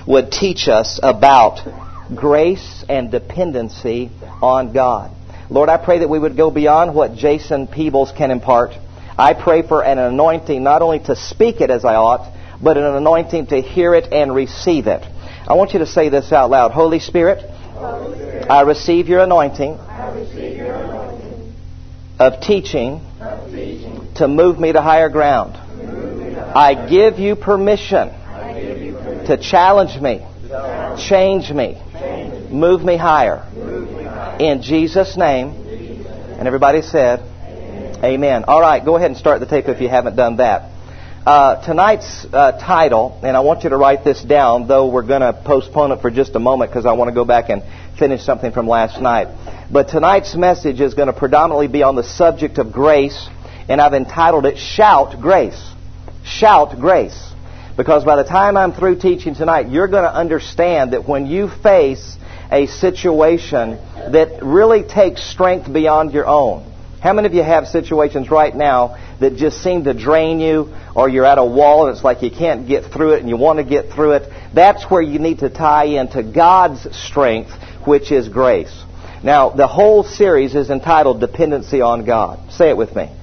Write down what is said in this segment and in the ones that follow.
would teach us about grace and dependency on God. Lord, I pray that we would go beyond what Jason Peebles can impart. I pray for an anointing not only to speak it as I ought, but an anointing to hear it and receive it. I want you to say this out loud. Holy Spirit, I receive your anointing of teaching to move me to higher ground. I give you permission to challenge me, change me, move me higher. In Jesus' name. And everybody said, Amen. All right, go ahead and start the tape if you haven't done that. Tonight's title, and I want you to write this down, though we're going to postpone it for just a moment because I want to go back and finish something from last night. But tonight's message is going to predominantly be on the subject of grace, and I've entitled it, Shout Grace. Shout Grace. Because by the time I'm through teaching tonight, you're going to understand that when you face a situation that really takes strength beyond your own. How many of you have situations right now that just seem to drain you, or you're at a wall and it's like you can't get through it and you want to get through it? That's where you need to tie into God's strength, which is grace. Now, the whole series is entitled Dependency on God. Say it with me.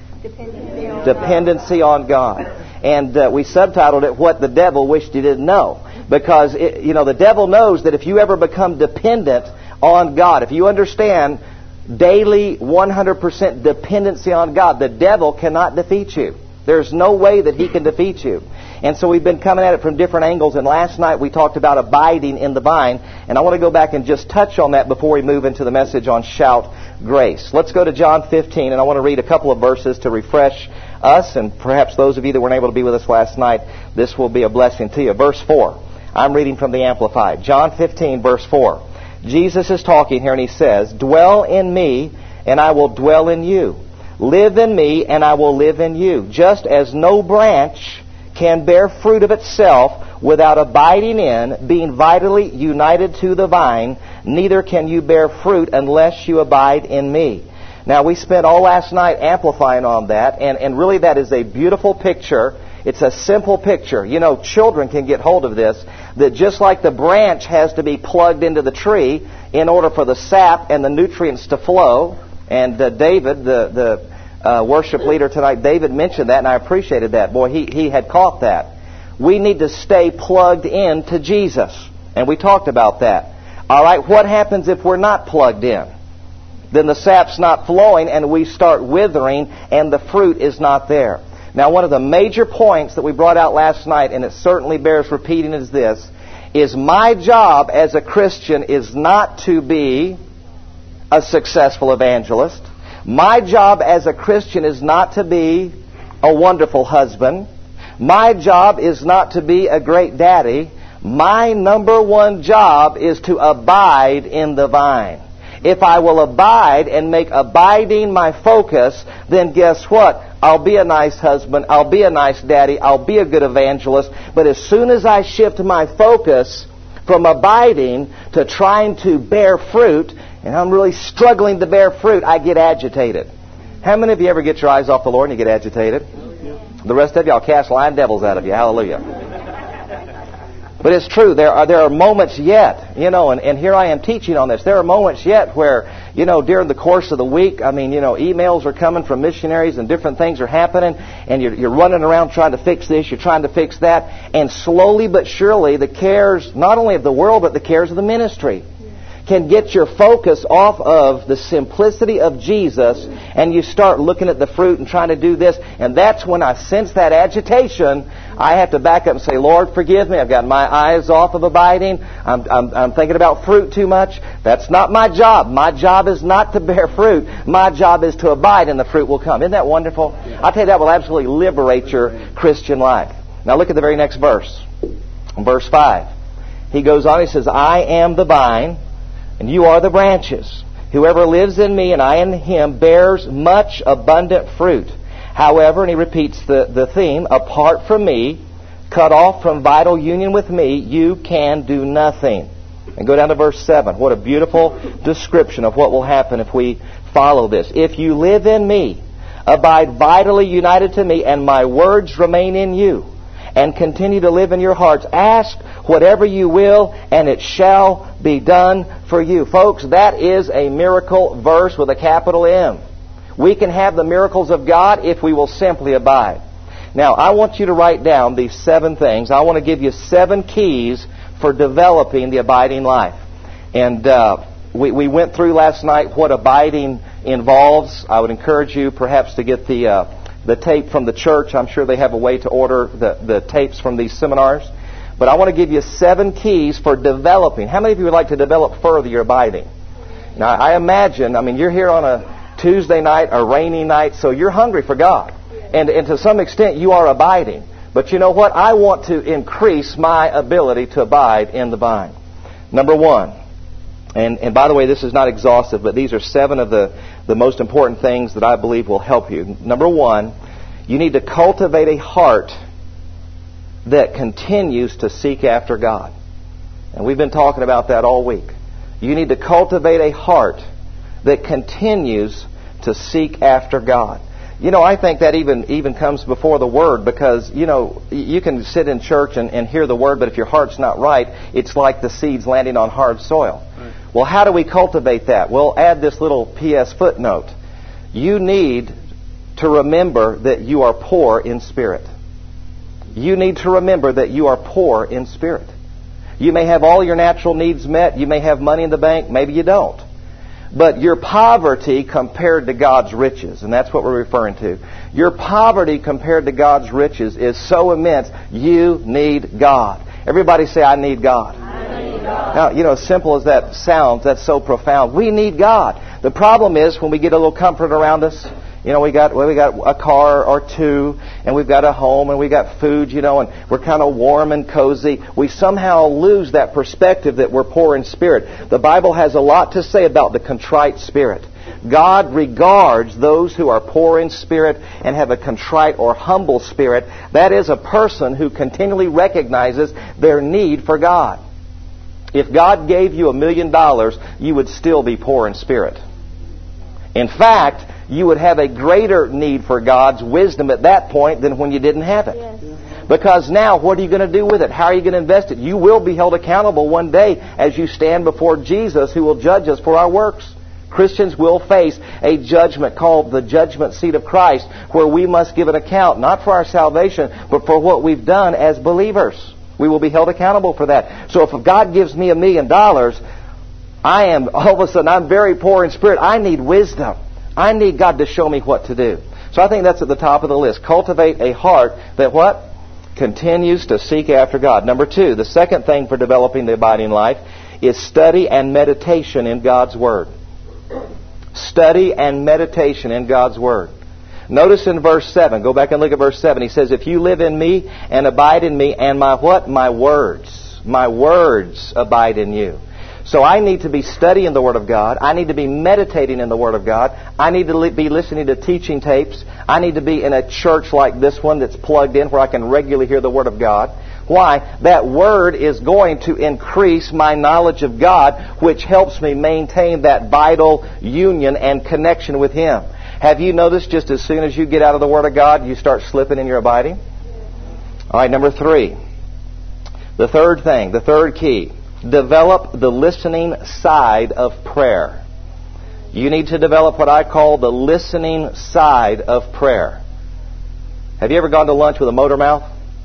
Dependency on God. And we subtitled it, What the Devil Wished You Didn't Know. Because, the devil knows that if you ever become dependent on God, if you understand daily 100% dependency on God, the devil cannot defeat you. There's no way that he can defeat you. And so we've been coming at it from different angles, and last night we talked about abiding in the vine, and I want to go back and just touch on that before we move into the message on Shout Grace. Let's go to John 15, and I want to read a couple of verses to refresh us, and perhaps those of you that weren't able to be with us last night, this will be a blessing to you. Verse 4. I'm reading from the Amplified. John 15, verse 4. Jesus is talking here, and he says, Dwell in me, and I will dwell in you. Live in me, and I will live in you. Just as no branch can bear fruit of itself without abiding in, being vitally united to the vine, neither can you bear fruit unless you abide in me. Now, we spent all last night amplifying on that, and really that is a beautiful picture. It's a simple picture. Children can get hold of this, that just like the branch has to be plugged into the tree in order for the sap and the nutrients to flow, and David, the worship leader tonight, David mentioned that, and I appreciated that. Boy, he had caught that. We need to stay plugged in to Jesus, and we talked about that. All right, what happens if we're not plugged in? Then the sap's not flowing, and we start withering, and the fruit is not there. Now, one of the major points that we brought out last night, and it certainly bears repeating, is this, is my job as a Christian is not to be a successful evangelist. My job as a Christian is not to be a wonderful husband. My job is not to be a great daddy. My number one job is to abide in the vine. If I will abide and make abiding my focus, then guess what? I'll be a nice husband, I'll be a nice daddy, I'll be a good evangelist. But as soon as I shift my focus from abiding to trying to bear fruit, and I'm really struggling to bear fruit, I get agitated. How many of you ever get your eyes off the Lord and you get agitated? The rest of you, I'll cast lying devils out of you. Hallelujah. But it's true. There are moments yet, and here I am teaching on this. There are moments yet where, during the course of the week, emails are coming from missionaries and different things are happening, and you're running around trying to fix this, you're trying to fix that, and slowly but surely the cares, not only of the world, but the cares of the ministry can get your focus off of the simplicity of Jesus, and you start looking at the fruit and trying to do this. And that's when I sense that agitation. I have to back up and say, Lord, forgive me. I've got my eyes off of abiding. I'm thinking about fruit too much. That's not my job. My job is not to bear fruit. My job is to abide, and the fruit will come. Isn't that wonderful? I'll tell you, that will absolutely liberate your Christian life. Now look at the very next verse. Verse 5. He goes on, he says, I am the vine, and you are the branches. Whoever lives in me and I in him bears much abundant fruit. However, and he repeats the theme, apart from me, cut off from vital union with me, you can do nothing. And go down to verse 7. What a beautiful description of what will happen if we follow this. If you live in me, abide vitally united to me, and my words remain in you, and continue to live in your hearts. Ask whatever you will, and it shall be done for you. Folks, that is a miracle verse with a capital M. We can have the miracles of God if we will simply abide. Now, I want you to write down these 7 things. I want to give you 7 keys for developing the abiding life. And we went through last night what abiding involves. I would encourage you perhaps to get the tape from the church. I'm sure they have a way to order the tapes from these seminars. But I want to give you 7 keys for developing. How many of you would like to develop further your abiding? Now, I imagine, you're here on a Tuesday night, a rainy night, so you're hungry for God. And to some extent, you are abiding. But you know what? I want to increase my ability to abide in the vine. Number 1. And by the way, this is not exhaustive, but these are 7 of the most important things that I believe will help you. Number 1, you need to cultivate a heart that continues to seek after God. And we've been talking about that all week. You need to cultivate a heart that continues to seek after God. I think that even comes before the Word, because, you can sit in church and hear the Word, but if your heart's not right, it's like the seeds landing on hard soil. Right. Well, how do we cultivate that? Well, add this little P.S. footnote. You need to remember that you are poor in spirit. You need to remember that you are poor in spirit. You may have all your natural needs met. You may have money in the bank. Maybe you don't. But your poverty compared to God's riches, and that's what we're referring to. Your poverty compared to God's riches is so immense, you need God. Everybody say, I need God. I need God. Now, as simple as that sounds, that's so profound. We need God. The problem is when we get a little comfort around us, we got a car or 2, and we've got a home, and we got food, and we're kind of warm and cozy. We somehow lose that perspective that we're poor in spirit. The Bible has a lot to say about the contrite spirit. God regards those who are poor in spirit and have a contrite or humble spirit. That is a person who continually recognizes their need for God. If God gave you $1 million, you would still be poor in spirit. In fact, you would have a greater need for God's wisdom at that point than when you didn't have it. Yes. Because now, what are you going to do with it? How are you going to invest it? You will be held accountable one day as you stand before Jesus, who will judge us for our works. Christians will face a judgment called the judgment seat of Christ, where we must give an account, not for our salvation, but for what we've done as believers. We will be held accountable for that. So if God gives me $1 million, all of a sudden, I'm very poor in spirit. I need wisdom. I need God to show me what to do. So I think that's at the top of the list. Cultivate a heart that what? Continues to seek after God. Number 2, the second thing for developing the abiding life is study and meditation in God's Word. Study and meditation in God's Word. Notice in verse 7, go back and look at verse 7. He says, if you live in me and abide in me, and my what? My words abide in you. So I need to be studying the Word of God. I need to be meditating in the Word of God. I need to be listening to teaching tapes. I need to be in a church like this one that's plugged in where I can regularly hear the Word of God. Why? That Word is going to increase my knowledge of God, which helps me maintain that vital union and connection with Him. Have you noticed just as soon as you get out of the Word of God, you start slipping in your abiding? All right, number 3. The third key. Develop the listening side of prayer. You need to develop what I call the listening side of prayer. Have you ever gone to lunch with a motor mouth?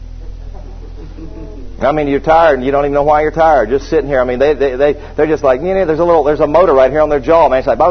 You're tired and you don't even know why you're tired. Just sitting here. They're just like, there's a motor right here on their jaw. Man, it's like,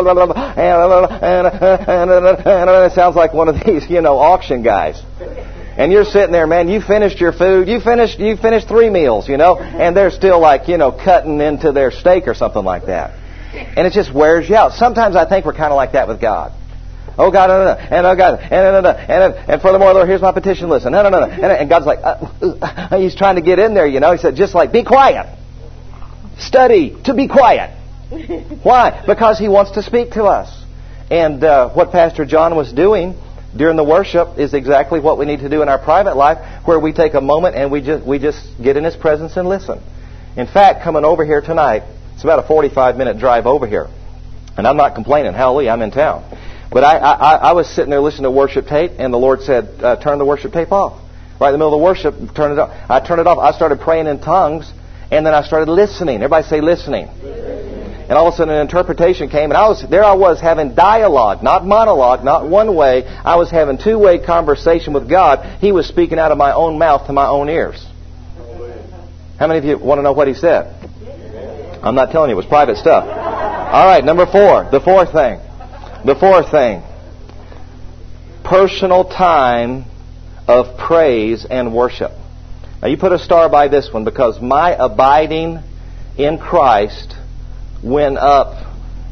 and it sounds like one of these, auction guys. And you're sitting there, man, you finished your food. You finished 3 meals, and they're still like, cutting into their steak or something like that. And it just wears you out. Sometimes I think we're kind of like that with God. Oh, God, no. And oh, God, and furthermore, Lord, here's my petition list. No. And God's like, He's trying to get in there, He said, just like, be quiet. Study to be quiet. Why? Because He wants to speak to us. And what Pastor John was doing during the worship is exactly what we need to do in our private life, where we take a moment and we just get in His presence and listen. In fact, coming over here tonight, it's about a 45-minute drive over here. And I'm not complaining. Hallelujah, I'm in town. But I was sitting there listening to worship tape, and the Lord said, turn the worship tape off. Right in the middle of the worship, turn it off. I turned it off. I started praying in tongues, and then I started listening. Everybody say listening. And all of a sudden an interpretation came, and I was having dialogue, not monologue, not one way. I was having two-way conversation with God. He was speaking out of my own mouth to my own ears. How many of you want to know what he said? I'm not telling you. It was private stuff. All right, number 4. The fourth thing. Personal time of praise and worship. Now you put a star by this one, because my abiding in Christ went up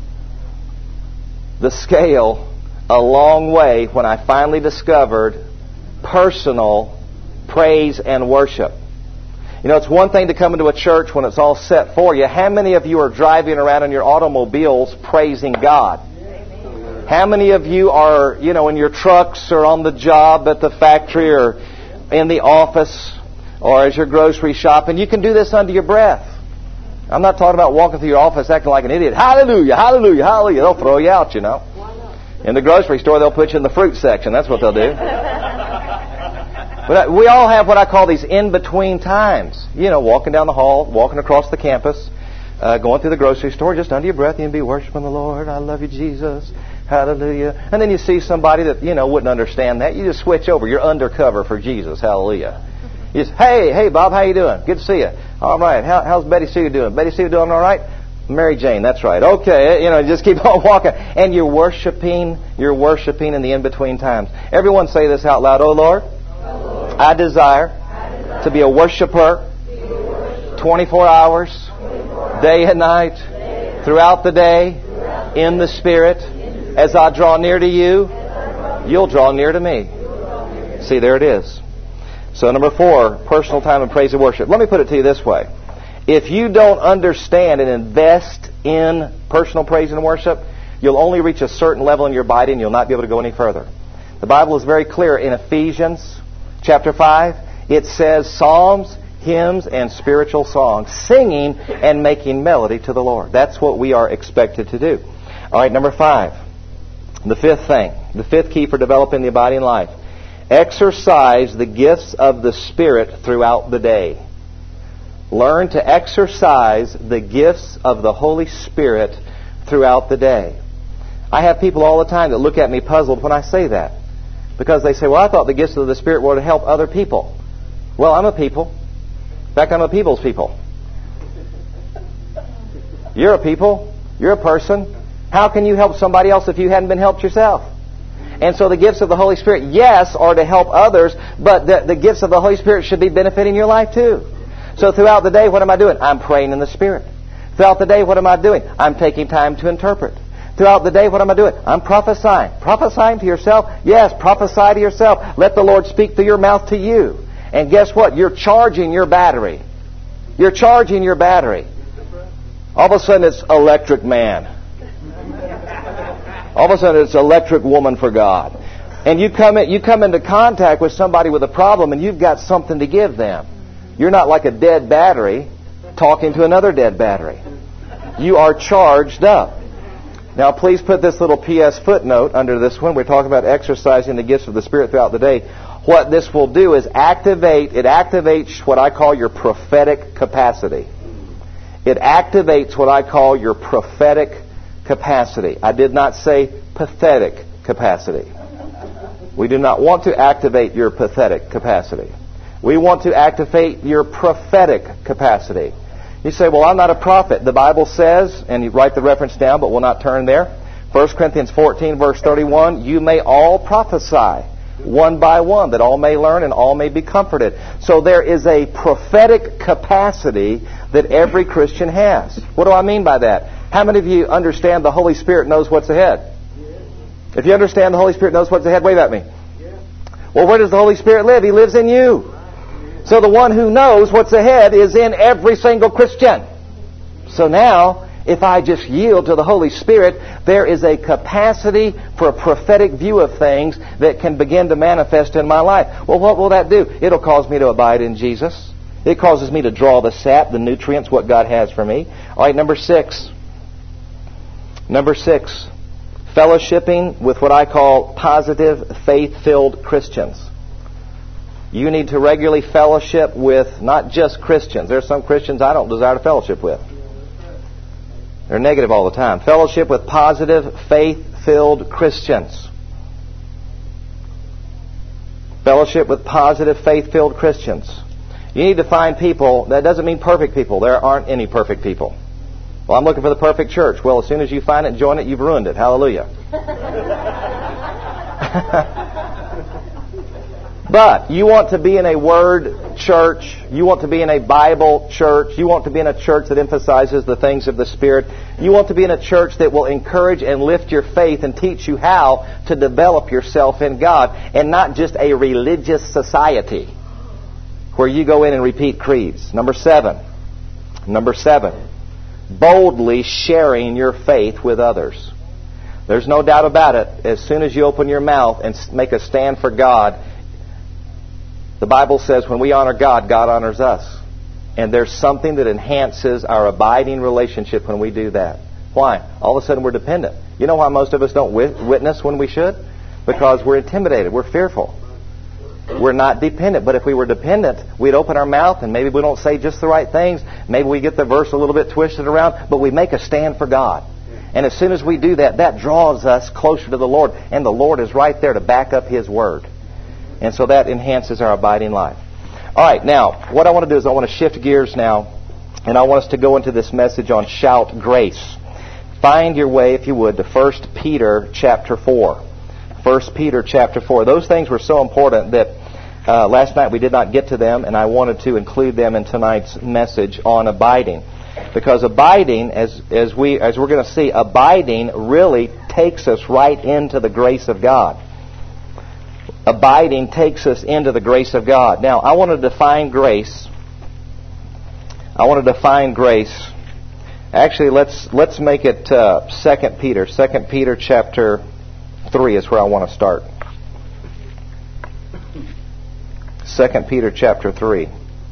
the scale a long way when I finally discovered personal praise and worship. You know, it's one thing to come into a church when it's all set for you. How many of you are driving around in your automobiles praising God? How many of you are, in your trucks or on the job at the factory or in the office or as you're grocery shopping? You can do this under your breath. I'm not talking about walking through your office acting like an idiot. Hallelujah, hallelujah, hallelujah. They'll throw you out, In the grocery store, they'll put you in the fruit section. That's what they'll do. But we all have what I call these in-between times. Walking down the hall, walking across the campus, going through the grocery store, just under your breath, and be worshiping the Lord. I love you, Jesus. Hallelujah. And then you see somebody that, wouldn't understand that. You just switch over. You're undercover for Jesus. Hallelujah. You just, hey, Bob, how you doing? Good to see you. All right. How's Betty Sue doing? Betty Sue doing all right? Mary Jane, that's right. Okay, just keep on walking. And you're worshiping in the in-between times. Everyone say this out loud. Oh, Lord, I desire to be a worshiper 24 hours, day and night, throughout the day, in the Spirit. As I draw near to you, you'll draw near to me. See, there it is. So number 4, personal time of praise and worship. Let me put it to you this way. If you don't understand and invest in personal praise and worship, you'll only reach a certain level in your body and you'll not be able to go any further. The Bible is very clear in Ephesians chapter 5. It says psalms, hymns, and spiritual songs, singing and making melody to the Lord. That's what we are expected to do. All right, number 5. The fifth key for developing the abiding life. Exercise the gifts of the Spirit throughout the day. Learn to exercise the gifts of the Holy Spirit throughout the day. I have people all the time that look at me puzzled when I say that. Because they say, well, I thought the gifts of the Spirit were to help other people. Well, I'm a people. In fact, I'm a people's people. You're a people. You're a person. How can you help somebody else if you hadn't been helped yourself? And so the gifts of the Holy Spirit, yes, are to help others, but the gifts of the Holy Spirit should be benefiting your life too. So throughout the day, what am I doing? I'm praying in the Spirit. Throughout the day, what am I doing? I'm taking time to interpret. Throughout the day, what am I doing? I'm prophesying. Prophesying to yourself? Yes, prophesy to yourself. Let the Lord speak through your mouth to you. And guess what? You're charging your battery. You're charging your battery. All of a sudden, it's electric man. All of a sudden, it's electric woman for God. And you come into contact with somebody with a problem, and you've got something to give them. You're not like a dead battery talking to another dead battery. You are charged up. Now, please put this little P.S. footnote under this one. We're talking about exercising the gifts of the Spirit throughout the day. What this will do is activates what I call your prophetic capacity. It activates what I call your prophetic capacity. I did not say pathetic capacity. We do not want to activate your pathetic capacity. We want to activate your prophetic capacity. You say, well, I'm not a prophet. The Bible says, and you write the reference down, but we'll not turn there. 1 Corinthians 14, verse 31, you may all prophesy one by one, that all may learn and all may be comforted. So there is a prophetic capacity that every Christian has. What do I mean by that? How many of you understand the Holy Spirit knows what's ahead? If you understand the Holy Spirit knows what's ahead, wave at me. Well, where does the Holy Spirit live? He lives in you. So the one who knows what's ahead is in every single Christian. So now, if I just yield to the Holy Spirit, there is a capacity for a prophetic view of things that can begin to manifest in my life. Well, what will that do? It'll cause me to abide in Jesus. It causes me to draw the sap, the nutrients, what God has for me. All right, number 6. Fellowshipping with what I call positive, faith-filled Christians. You need to regularly fellowship with not just Christians. There's some Christians I don't desire to fellowship with. They're negative all the time. Fellowship with positive, faith-filled Christians. Fellowship with positive, faith-filled Christians. You need to find people. That doesn't mean perfect people. There aren't any perfect people. Well, I'm looking for the perfect church. Well, as soon as you find it and join it, you've ruined it. Hallelujah. But you want to be in a Word church. You want to be in a Bible church. You want to be in a church that emphasizes the things of the Spirit. You want to be in a church that will encourage and lift your faith and teach you how to develop yourself in God, and not just a religious society where you go in and repeat creeds. Number seven. Boldly sharing your faith with others. There's no doubt about it. As soon as you open your mouth and make a stand for God, the Bible says when we honor God, God honors us. And there's something that enhances our abiding relationship when we do that. Why? All of a sudden we're dependent. You know why most of us don't witness when we should? Because we're intimidated. We're fearful. We're not dependent. But if we were dependent, we'd open our mouth and maybe we don't say just the right things. Maybe we get the verse a little bit twisted around. But we make a stand for God. And as soon as we do that, that draws us closer to the Lord. And the Lord is right there to back up His Word. And so that enhances our abiding life. All right, now, what I want to do is I want to shift gears now. And I want us to go into this message on shout grace. Find your way, if you would, to 1 Peter chapter 4. 1 Peter chapter 4. Those things were so important that last night we did not get to them, and I wanted to include them in tonight's message on abiding. Because abiding, as we're going to see, abiding really takes us right into the grace of God. Abiding takes us into the grace of God. Now, I want to define grace. Actually, let's make it 2 Peter. 2 Peter chapter 3 is where I want to start. 2 Peter chapter 3.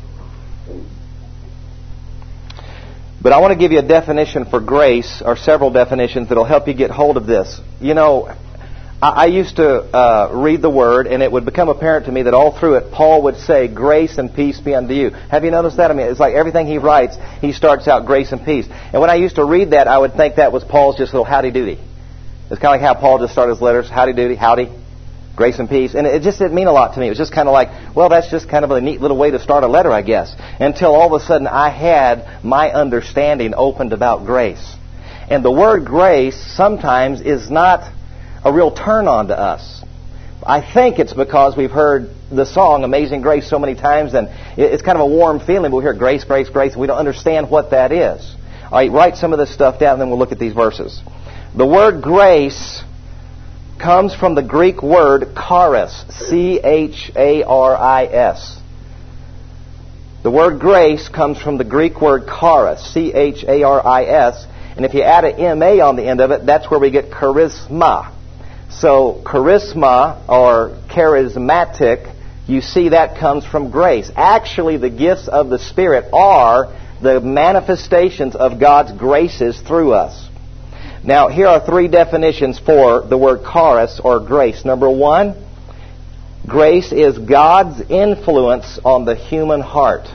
But I want to give you a definition for grace, or several definitions that will help you get hold of this. You know, I used to read the Word, and it would become apparent to me that all through it, Paul would say, grace and peace be unto you. Have you noticed that? I mean, it's like everything he writes, he starts out grace and peace. And when I used to read that, I would think that was Paul's just little howdy-doody. It's kind of like how Paul just started his letters, howdy-doody, howdy, grace and peace. And it just didn't mean a lot to me. It was just kind of like, well, that's just kind of a neat little way to start a letter, I guess. Until all of a sudden I had my understanding opened about grace. And the word grace sometimes is not a real turn on to us. I think it's because we've heard the song Amazing Grace so many times, and it's kind of a warm feeling, but we hear grace, grace, grace, and we don't understand what that is. All right, write some of this stuff down, and then we'll look at these verses. The word grace comes from the Greek word charis, C-H-A-R-I-S. The word grace comes from the Greek word charis, C-H-A-R-I-S, and if you add an M-A on the end of it, that's where we get charisma. So charisma or charismatic, you see that comes from grace. Actually, the gifts of the Spirit are the manifestations of God's graces through us. Now, here are three definitions for the word charis or grace. Number one, grace is God's influence on the human heart.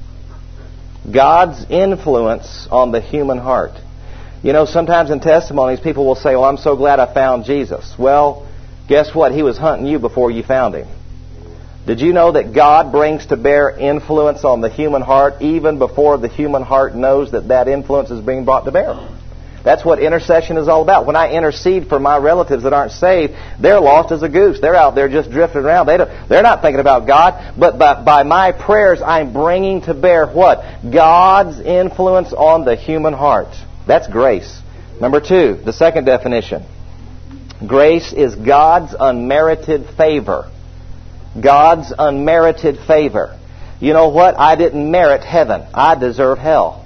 God's influence on the human heart. You know, sometimes in testimonies, people will say, well, I'm so glad I found Jesus. Well, guess what? He was hunting you before you found Him. Did you know that God brings to bear influence on the human heart even before the human heart knows that that influence is being brought to bear? That's what intercession is all about. When I intercede for my relatives that aren't saved, they're lost as a goose. They're out there just drifting around. They're not thinking about God. But by my prayers, I'm bringing to bear what? God's influence on the human heart. That's grace. Number two, the second definition. Grace is God's unmerited favor. God's unmerited favor. You know what? I didn't merit heaven. I deserve hell.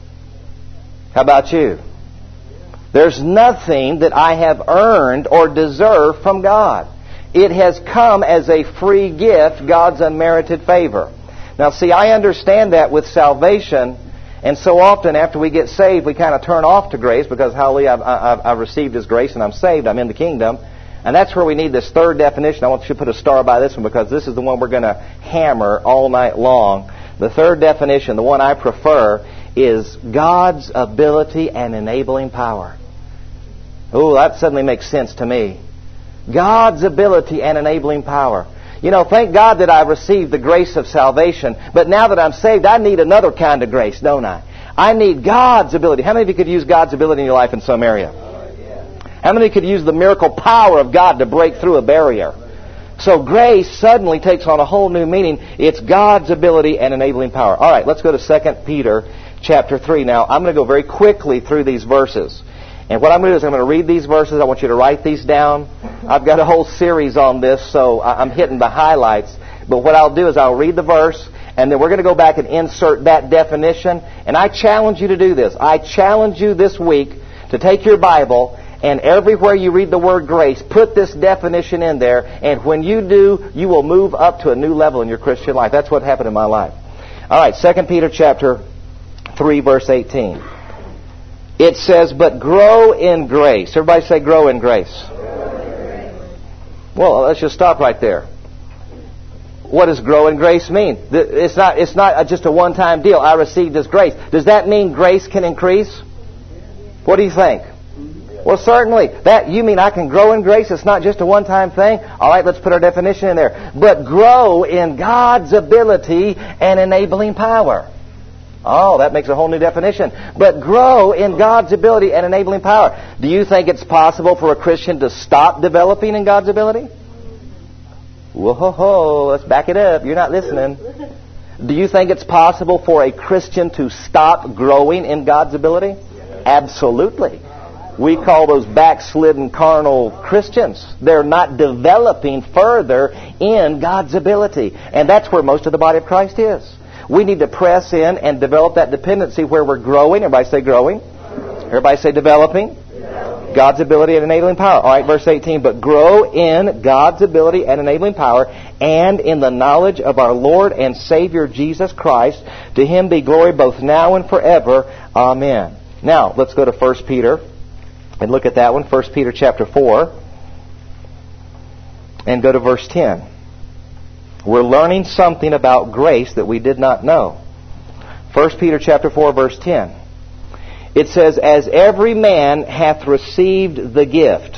How about you? There's nothing that I have earned or deserved from God. It has come as a free gift, God's unmerited favor. Now, see, I understand that with salvation. And so often after we get saved, we kind of turn off to grace because, hallelujah, I've received His grace and I'm saved. I'm in the kingdom. And that's where we need this third definition. I want you to put a star by this one because this is the one we're going to hammer all night long. The third definition, the one I prefer, is God's ability and enabling power. Oh, that suddenly makes sense to me. God's ability and enabling power. You know, thank God that I've received the grace of salvation, but now that I'm saved, I need another kind of grace, don't I? I need God's ability. How many of you could use God's ability in your life in some area? How many could use the miracle power of God to break through a barrier? So grace suddenly takes on a whole new meaning. It's God's ability and enabling power. All right, let's go to 2 Peter chapter 3. Now, I'm going to go very quickly through these verses. And what I'm going to do is I'm going to read these verses. I want you to write these down. I've got a whole series on this, so I'm hitting the highlights. But what I'll do is I'll read the verse, and then we're going to go back and insert that definition. And I challenge you to do this. I challenge you this week to take your Bible, and everywhere you read the word grace, put this definition in there. And when you do, you will move up to a new level in your Christian life. That's what happened in my life. All right, 2 Peter chapter 3, verse 18. It says, but grow in grace. Everybody say grow in grace. Well, let's just stop right there. What does grow in grace mean? It's not just a one-time deal. I received this grace. Does that mean grace can increase? What do you think? Well, certainly. You mean I can grow in grace? It's not just a one-time thing? All right, let's put our definition in there. But grow in God's ability and enabling power. Oh, that makes a whole new definition. But grow in God's ability and enabling power. Do you think it's possible for a Christian to stop developing in God's ability? Whoa, let's back it up. You're not listening. Do you think it's possible for a Christian to stop growing in God's ability? Absolutely. We call those backslidden carnal Christians. They're not developing further in God's ability. And that's where most of the body of Christ is. We need to press in and develop that dependency where we're growing. Everybody say growing. Everybody say developing. God's ability and enabling power. All right, verse 18. But grow in God's ability and enabling power and in the knowledge of our Lord and Savior Jesus Christ. To Him be glory both now and forever. Amen. Now, let's go to 1 Peter and look at that one. 1 Peter chapter 4 and go to verse 10. We're learning something about grace that we did not know. 1 Peter chapter 4, verse 10. It says, as every man hath received the gift.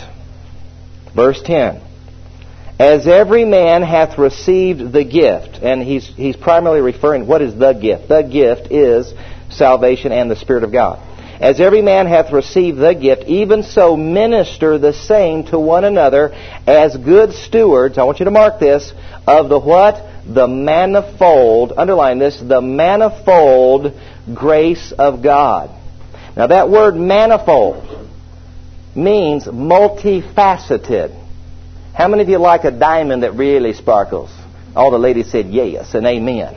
Verse 10. As every man hath received the gift. And he's primarily referring, what is the gift? The gift is salvation and the Spirit of God. As every man hath received the gift, even so minister the same to one another as good stewards, I want you to mark this, of the what? The manifold, underline this, the manifold grace of God. Now that word manifold means multifaceted. How many of you like a diamond that really sparkles? All the ladies said yes and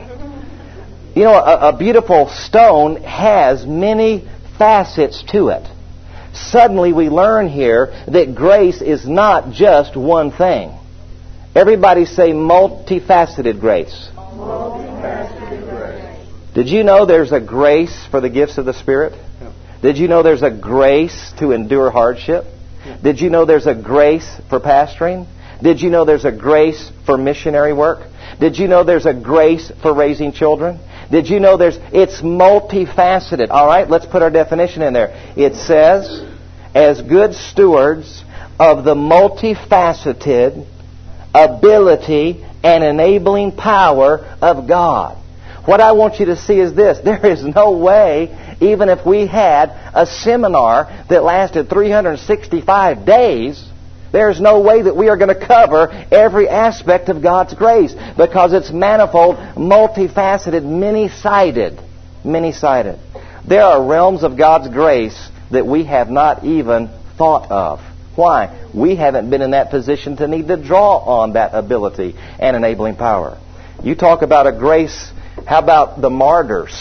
amen. You know, a beautiful stone has many facets to it. Suddenly we learn here that grace is not just one thing. Everybody say multifaceted grace. Multifaceted grace. Did you know there's a grace for the gifts of the Spirit? Did you know there's a grace to endure hardship? Did you know there's a grace for pastoring? Did you know there's a grace for missionary work? Did you know there's a grace for raising children? Did you know it's multifaceted? All right, let's put our definition in there. It says, as good stewards of the multifaceted ability and enabling power of God. What I want you to see is this. There is no way, even if we had a seminar that lasted 365 days, there's no way that we are going to cover every aspect of God's grace because it's manifold, multifaceted, many-sided. Many-sided. There are realms of God's grace that we have not even thought of. Why? We haven't been in that position to need to draw on that ability and enabling power. You talk about a grace, how about the martyrs?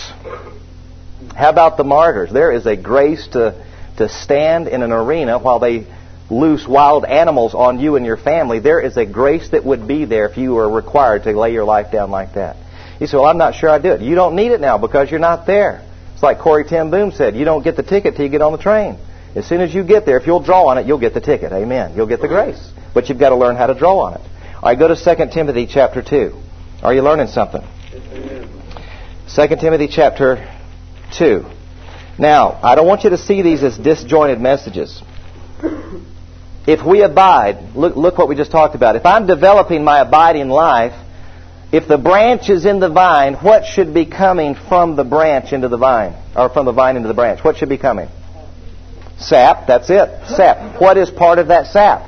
How about the martyrs? There is a grace to stand in an arena while they loose wild animals on you and your family. There is a grace that would be there if you were required to lay your life down like that. You say, well, I'm not sure I do it. You don't need it now because you're not there. It's like Corrie ten Boom said, you don't get the ticket till you get on the train. As soon as you get there, if you'll draw on it, you'll get the ticket. Amen. You'll get the grace. But you've got to learn how to draw on it. All right, go to 2 Timothy chapter 2. Are you learning something? 2 Timothy chapter 2. Now, I don't want you to see these as disjointed messages. If we abide, look what we just talked about. If I'm developing my abiding life, if the branch is in the vine, what should be coming from the branch into the vine? Or from the vine into the branch? What should be coming? Sap, that's it. Sap. What is part of that sap?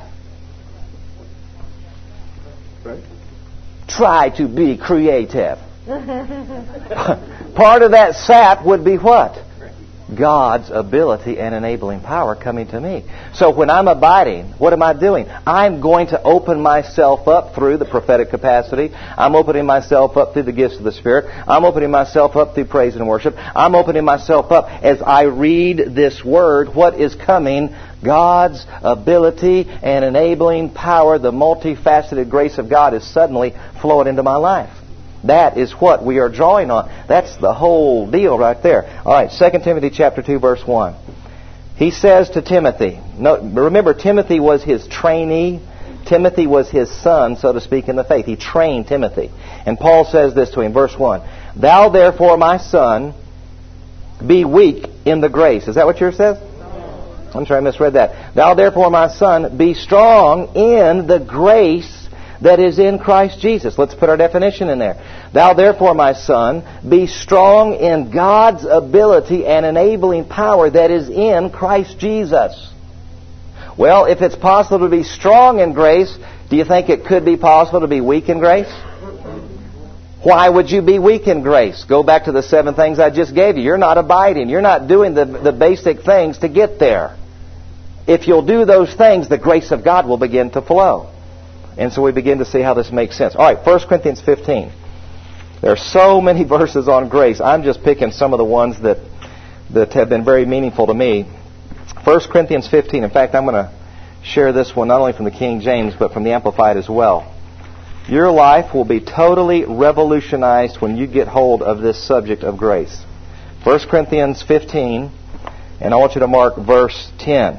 Try to be creative. Part of that sap would be what? God's ability and enabling power coming to me. So when I'm abiding, what am I doing? I'm going to open myself up through the prophetic capacity. I'm opening myself up through the gifts of the Spirit. I'm opening myself up through praise and worship. I'm opening myself up as I read this Word. What is coming? God's ability and enabling power, the multifaceted grace of God is suddenly flowing into my life. That is what we are drawing on. That's the whole deal right there. All right, 2 Timothy chapter 2, verse 1. He says to Timothy, remember, Timothy was his trainee. Timothy was his son, so to speak, in the faith. He trained Timothy. And Paul says this to him, verse 1. Thou therefore, my son, be weak in the grace. Is that what yours says? I'm sorry, I misread that. Thou therefore, my son, be strong in the grace that is in Christ Jesus. Let's put our definition in there. Thou therefore, my son, be strong in God's ability and enabling power that is in Christ Jesus. Well, if it's possible to be strong in grace, do you think it could be possible to be weak in grace? Why would you be weak in grace? Go back to the 7 things I just gave you. You're not abiding. You're not doing the basic things to get there. If you'll do those things, the grace of God will begin to flow. And so we begin to see how this makes sense. All right, 1 Corinthians 15. There are so many verses on grace. I'm just picking some of the ones that have been very meaningful to me. 1 Corinthians 15. In fact, I'm going to share this one not only from the King James, but from the Amplified as well. Your life will be totally revolutionized when you get hold of this subject of grace. 1 Corinthians 15, and I want you to mark verse 10.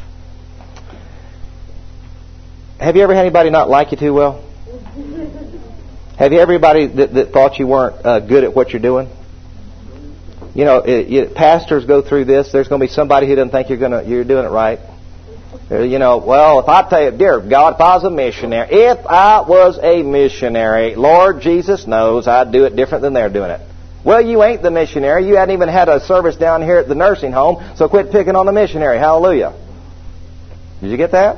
Have you ever had anybody not like you too well? Have you everybody that thought you weren't good at what you're doing? You know, pastors go through this. There's going to be somebody who doesn't think you're doing it right. You know, well, if I tell you, dear God, if I was a missionary, Lord Jesus knows I'd do it different than they're doing it. Well, you ain't the missionary. You hadn't even had a service down here at the nursing home, so quit picking on the missionary. Hallelujah. Did you get that?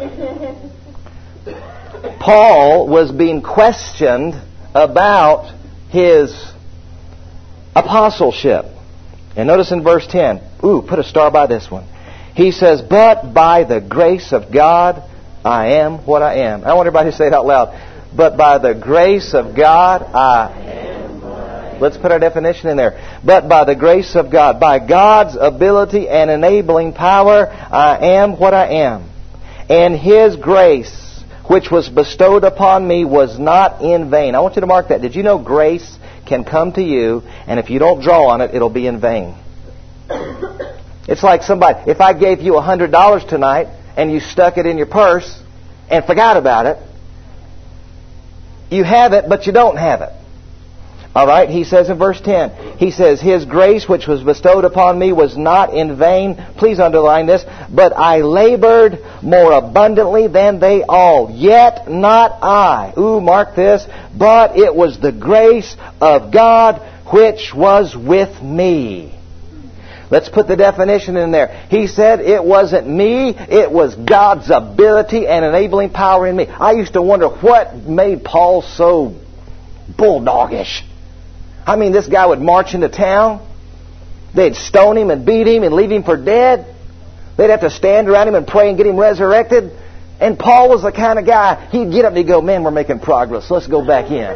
Paul was being questioned about his apostleship. And notice in verse 10, put a star by this one. He says, but by the grace of God, I am what I am. I want everybody to say it out loud. But by the grace of God, I am what I am. Let's put our definition in there. But by the grace of God, by God's ability and enabling power, I am what I am. And His grace, which was bestowed upon me, was not in vain. I want you to mark that. Did you know grace can come to you, and if you don't draw on it, it'll be in vain? It's like somebody, if I gave you $100 tonight, and you stuck it in your purse, and forgot about it, you have it, but you don't have it. All right, he says in verse 10, he says, His grace which was bestowed upon me was not in vain. Please underline this. But I labored more abundantly than they all. Yet not I. Mark this. But it was the grace of God which was with me. Let's put the definition in there. He said it wasn't me, it was God's ability and enabling power in me. I used to wonder what made Paul so bulldogish. I mean, this guy would march into town. They'd stone him and beat him and leave him for dead. They'd have to stand around him and pray and get him resurrected. And Paul was the kind of guy, he'd get up and he'd go, man, we're making progress. Let's go back in.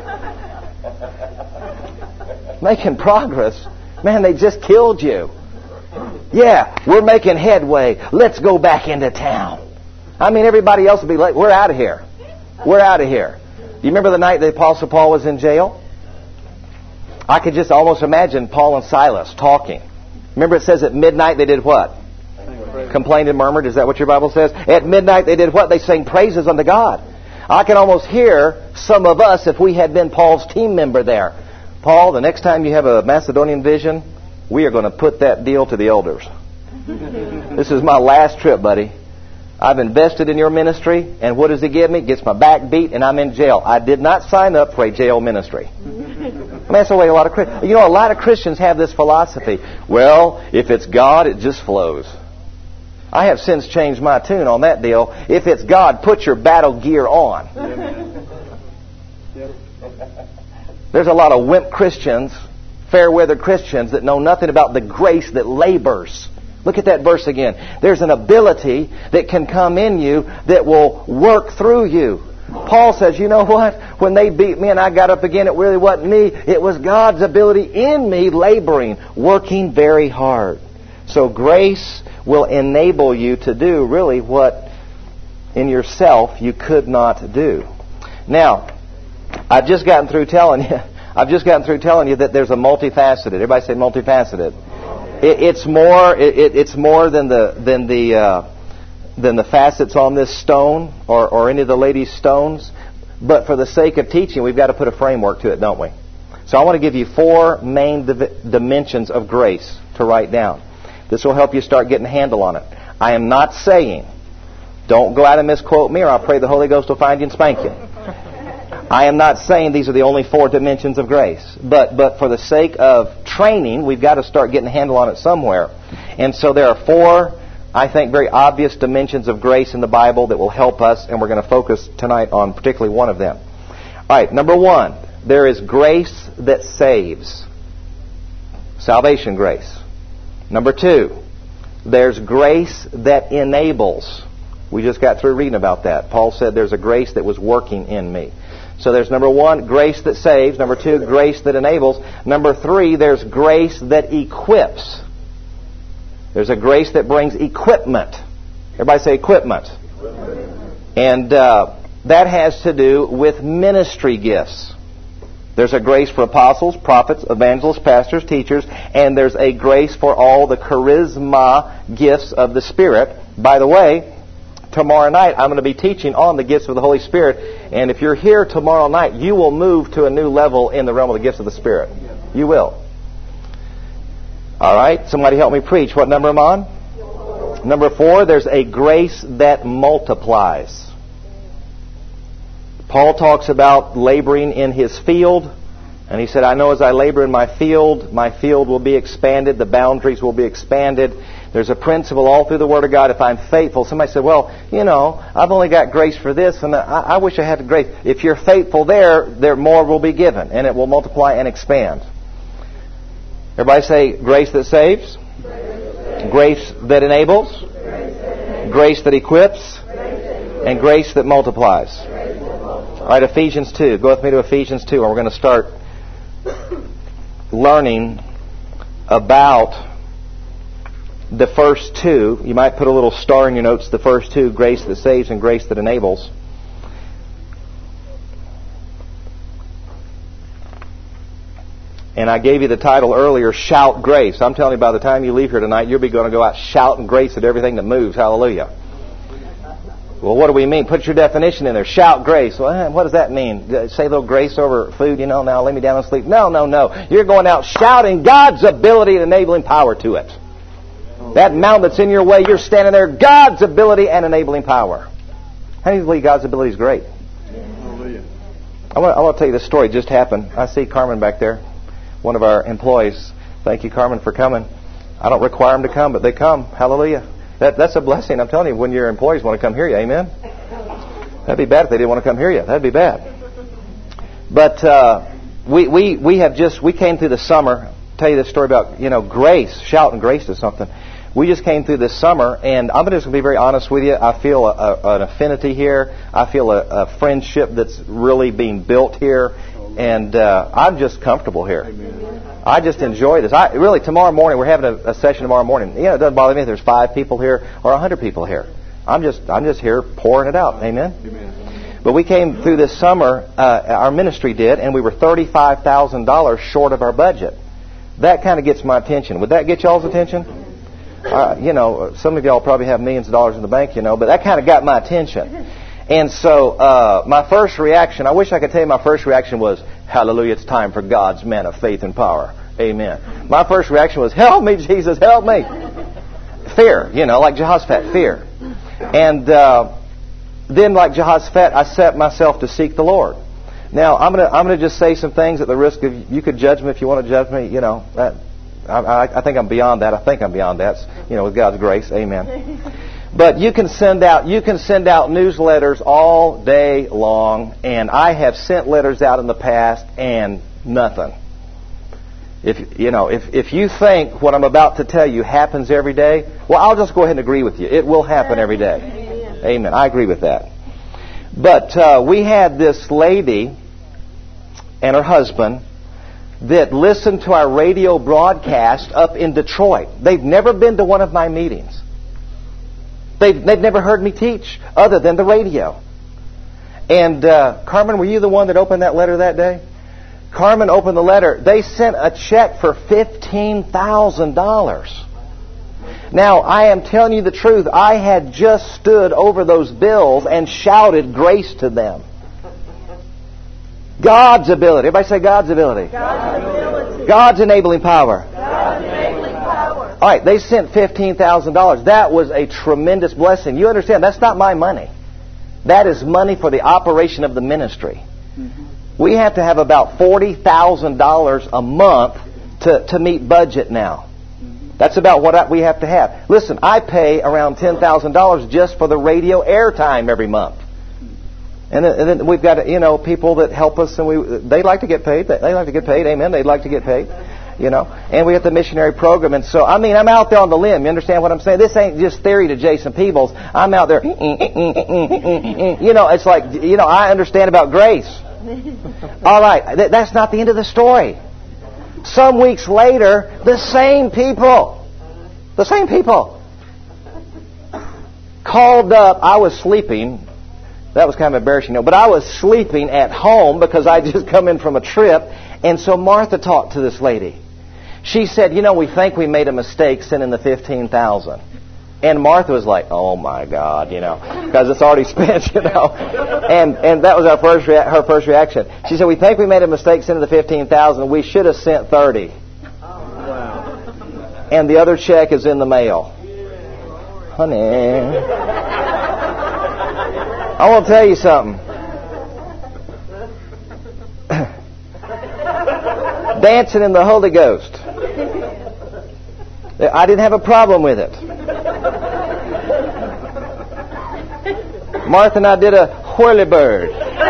Making progress? Man, they just killed you. Yeah, we're making headway. Let's go back into town. I mean, everybody else would be like, we're out of here. We're out of here. You remember the night the Apostle Paul was in jail? I could just almost imagine Paul and Silas talking. Remember it says at midnight they did what? complained and murmured. Is that what your Bible says? At midnight they did what? They sang praises unto God. I can almost hear some of us if we had been Paul's team member there. Paul, the next time you have a Macedonian vision, we are going to put that deal to the elders. This is my last trip, buddy. I've invested in your ministry, and what does he give me? Gets my back beat, and I'm in jail. I did not sign up for a jail ministry. I mean, that's the way a lot of Christians... You know, a lot of Christians have this philosophy. Well, if it's God, it just flows. I have since changed my tune on that deal. If it's God, put your battle gear on. There's a lot of wimp Christians, fair-weather Christians, that know nothing about the grace that labors. Look at that verse again. There's an ability that can come in you that will work through you. Paul says, you know what? When they beat me and I got up again, it really wasn't me. It was God's ability in me laboring, working very hard. So grace will enable you to do really what in yourself you could not do. Now, I've just gotten through telling you that there's a multifaceted. Everybody say multifaceted. It's more than the facets on this stone or any of the ladies' stones. But for the sake of teaching, we've got to put a framework to it, don't we? So I want to give you 4 main dimensions of grace to write down. This will help you start getting a handle on it. I am not saying, don't go out and misquote me, or I'll pray the Holy Ghost will find you and spank you. I am not saying these are the only 4 dimensions of grace. But for the sake of training, we've got to start getting a handle on it somewhere. And so there are 4, I think, very obvious dimensions of grace in the Bible that will help us, and we're going to focus tonight on particularly one of them. All right, number 1, there is grace that saves. Salvation grace. Number 2, there's grace that enables. We just got through reading about that. Paul said there's a grace that was working in me. So there's number 1, grace that saves. Number 2, grace that enables. Number 3, there's grace that equips. There's a grace that brings equipment. Everybody say equipment. And that has to do with ministry gifts. There's a grace for apostles, prophets, evangelists, pastors, teachers, and there's a grace for all the charisma gifts of the Spirit. By the way, tomorrow night I'm going to be teaching on the gifts of the Holy Spirit, and if you're here tomorrow night, you will move to a new level in the realm of the gifts of the Spirit. You will. All right, somebody help me preach. What number am I on? Number 4, there's a grace that multiplies. Paul talks about laboring in his field, and he said, I know as I labor in my field will be expanded, the boundaries will be expanded. There's a principle all through the Word of God. If I'm faithful, somebody said, well, you know, I've only got grace for this, and I wish I had the grace. If you're faithful there more will be given, and it will multiply and expand. Everybody say, grace that saves, grace that enables, grace that equips, and grace that multiplies. All right, Ephesians 2. Go with me to Ephesians 2, and we're going to start learning about the first 2. You might put a little star in your notes, the first 2, grace that saves and grace that enables. And I gave you the title earlier, Shout Grace. I'm telling you, by the time you leave here tonight, you'll be going to go out shouting grace at everything that moves. Hallelujah. Well, what do we mean? Put your definition in there. Shout grace. Well, what does that mean? Say a little grace over food, you know, now lay me down and sleep. No. You're going out shouting God's ability and enabling power to it. That mountain that's in your way, you're standing there, God's ability and enabling power. How do you believe God's ability is great? I want to tell you this story. It just happened. I see Carmen back there, one of our employees. Thank you, Carmen, for coming. I don't require them to come, but they come. Hallelujah. That's a blessing. I'm telling you, when your employees want to come hear you. Amen? That'd be bad if they didn't want to come hear you. That'd be bad. But we came through the summer. I'll tell you this story about, grace. Shouting grace to something. We just came through this summer, and I'm just going to be very honest with you. I feel an affinity here. I feel a friendship that's really being built here, and I'm just comfortable here. Amen. I just enjoy this. Tomorrow morning, we're having a session tomorrow morning. It doesn't bother me if there's 5 people here or 100 people here. I'm just here pouring it out. Amen? Amen. But we came through this summer, our ministry did, and we were $35,000 short of our budget. That kind of gets my attention. Would that get y'all's attention? Some of y'all probably have millions of dollars in the bank, but that kind of got my attention. And so my first reaction, I wish I could tell you my first reaction was, hallelujah, it's time for God's man of faith and power. Amen. My first reaction was, help me, Jesus, help me. Fear, like Jehoshaphat, fear. And then, like Jehoshaphat, I set myself to seek the Lord. Now, I'm gonna just say some things at the risk of, you could judge me if you want to judge me, I think I'm beyond that. I think I'm beyond that, with God's grace. Amen. But you can send out newsletters all day long, and I have sent letters out in the past and nothing. If you think what I'm about to tell you happens every day, well, I'll just go ahead and agree with you. It will happen every day. Amen. I agree with that. But we had this lady and her husband that listened to our radio broadcast up in Detroit. They've never been to one of my meetings. They've never heard me teach other than the radio. And Carmen, were you the one that opened that letter that day? Carmen opened the letter. They sent a check for $15,000. Now, I am telling you the truth. I had just stood over those bills and shouted grace to them. God's ability. Everybody say God's ability. God's ability. God's enabling power. God's enabling power. All right, they sent $15,000. That was a tremendous blessing. You understand, that's not my money. That is money for the operation of the ministry. Mm-hmm. We have to have about $40,000 a month to meet budget now. That's about what we have to have. Listen, I pay around $10,000 just for the radio airtime every month. And then we've got people that help us, and they like to get paid. They like to get paid. Amen. They'd like to get paid. And we have the missionary program. And so, I'm out there on the limb. You understand what I'm saying? This ain't just theory to Jason Peebles. I'm out there. It's like, I understand about grace. All right. That's not the end of the story. Some weeks later, the same people called up. I was sleeping. That was kind of embarrassing, but I was sleeping at home because I just come in from a trip. And so Martha talked to this lady. She said, we think we made a mistake sending the $15,000. And Martha was like, oh my God, because it's already spent, And that was her first reaction. She said, we think we made a mistake sending the $15,000. We should have sent $30,000. Wow. And the other check is in the mail. Honey, I want to tell you something. Dancing in the Holy Ghost. I didn't have a problem with it. Martha and I did a whirlybird.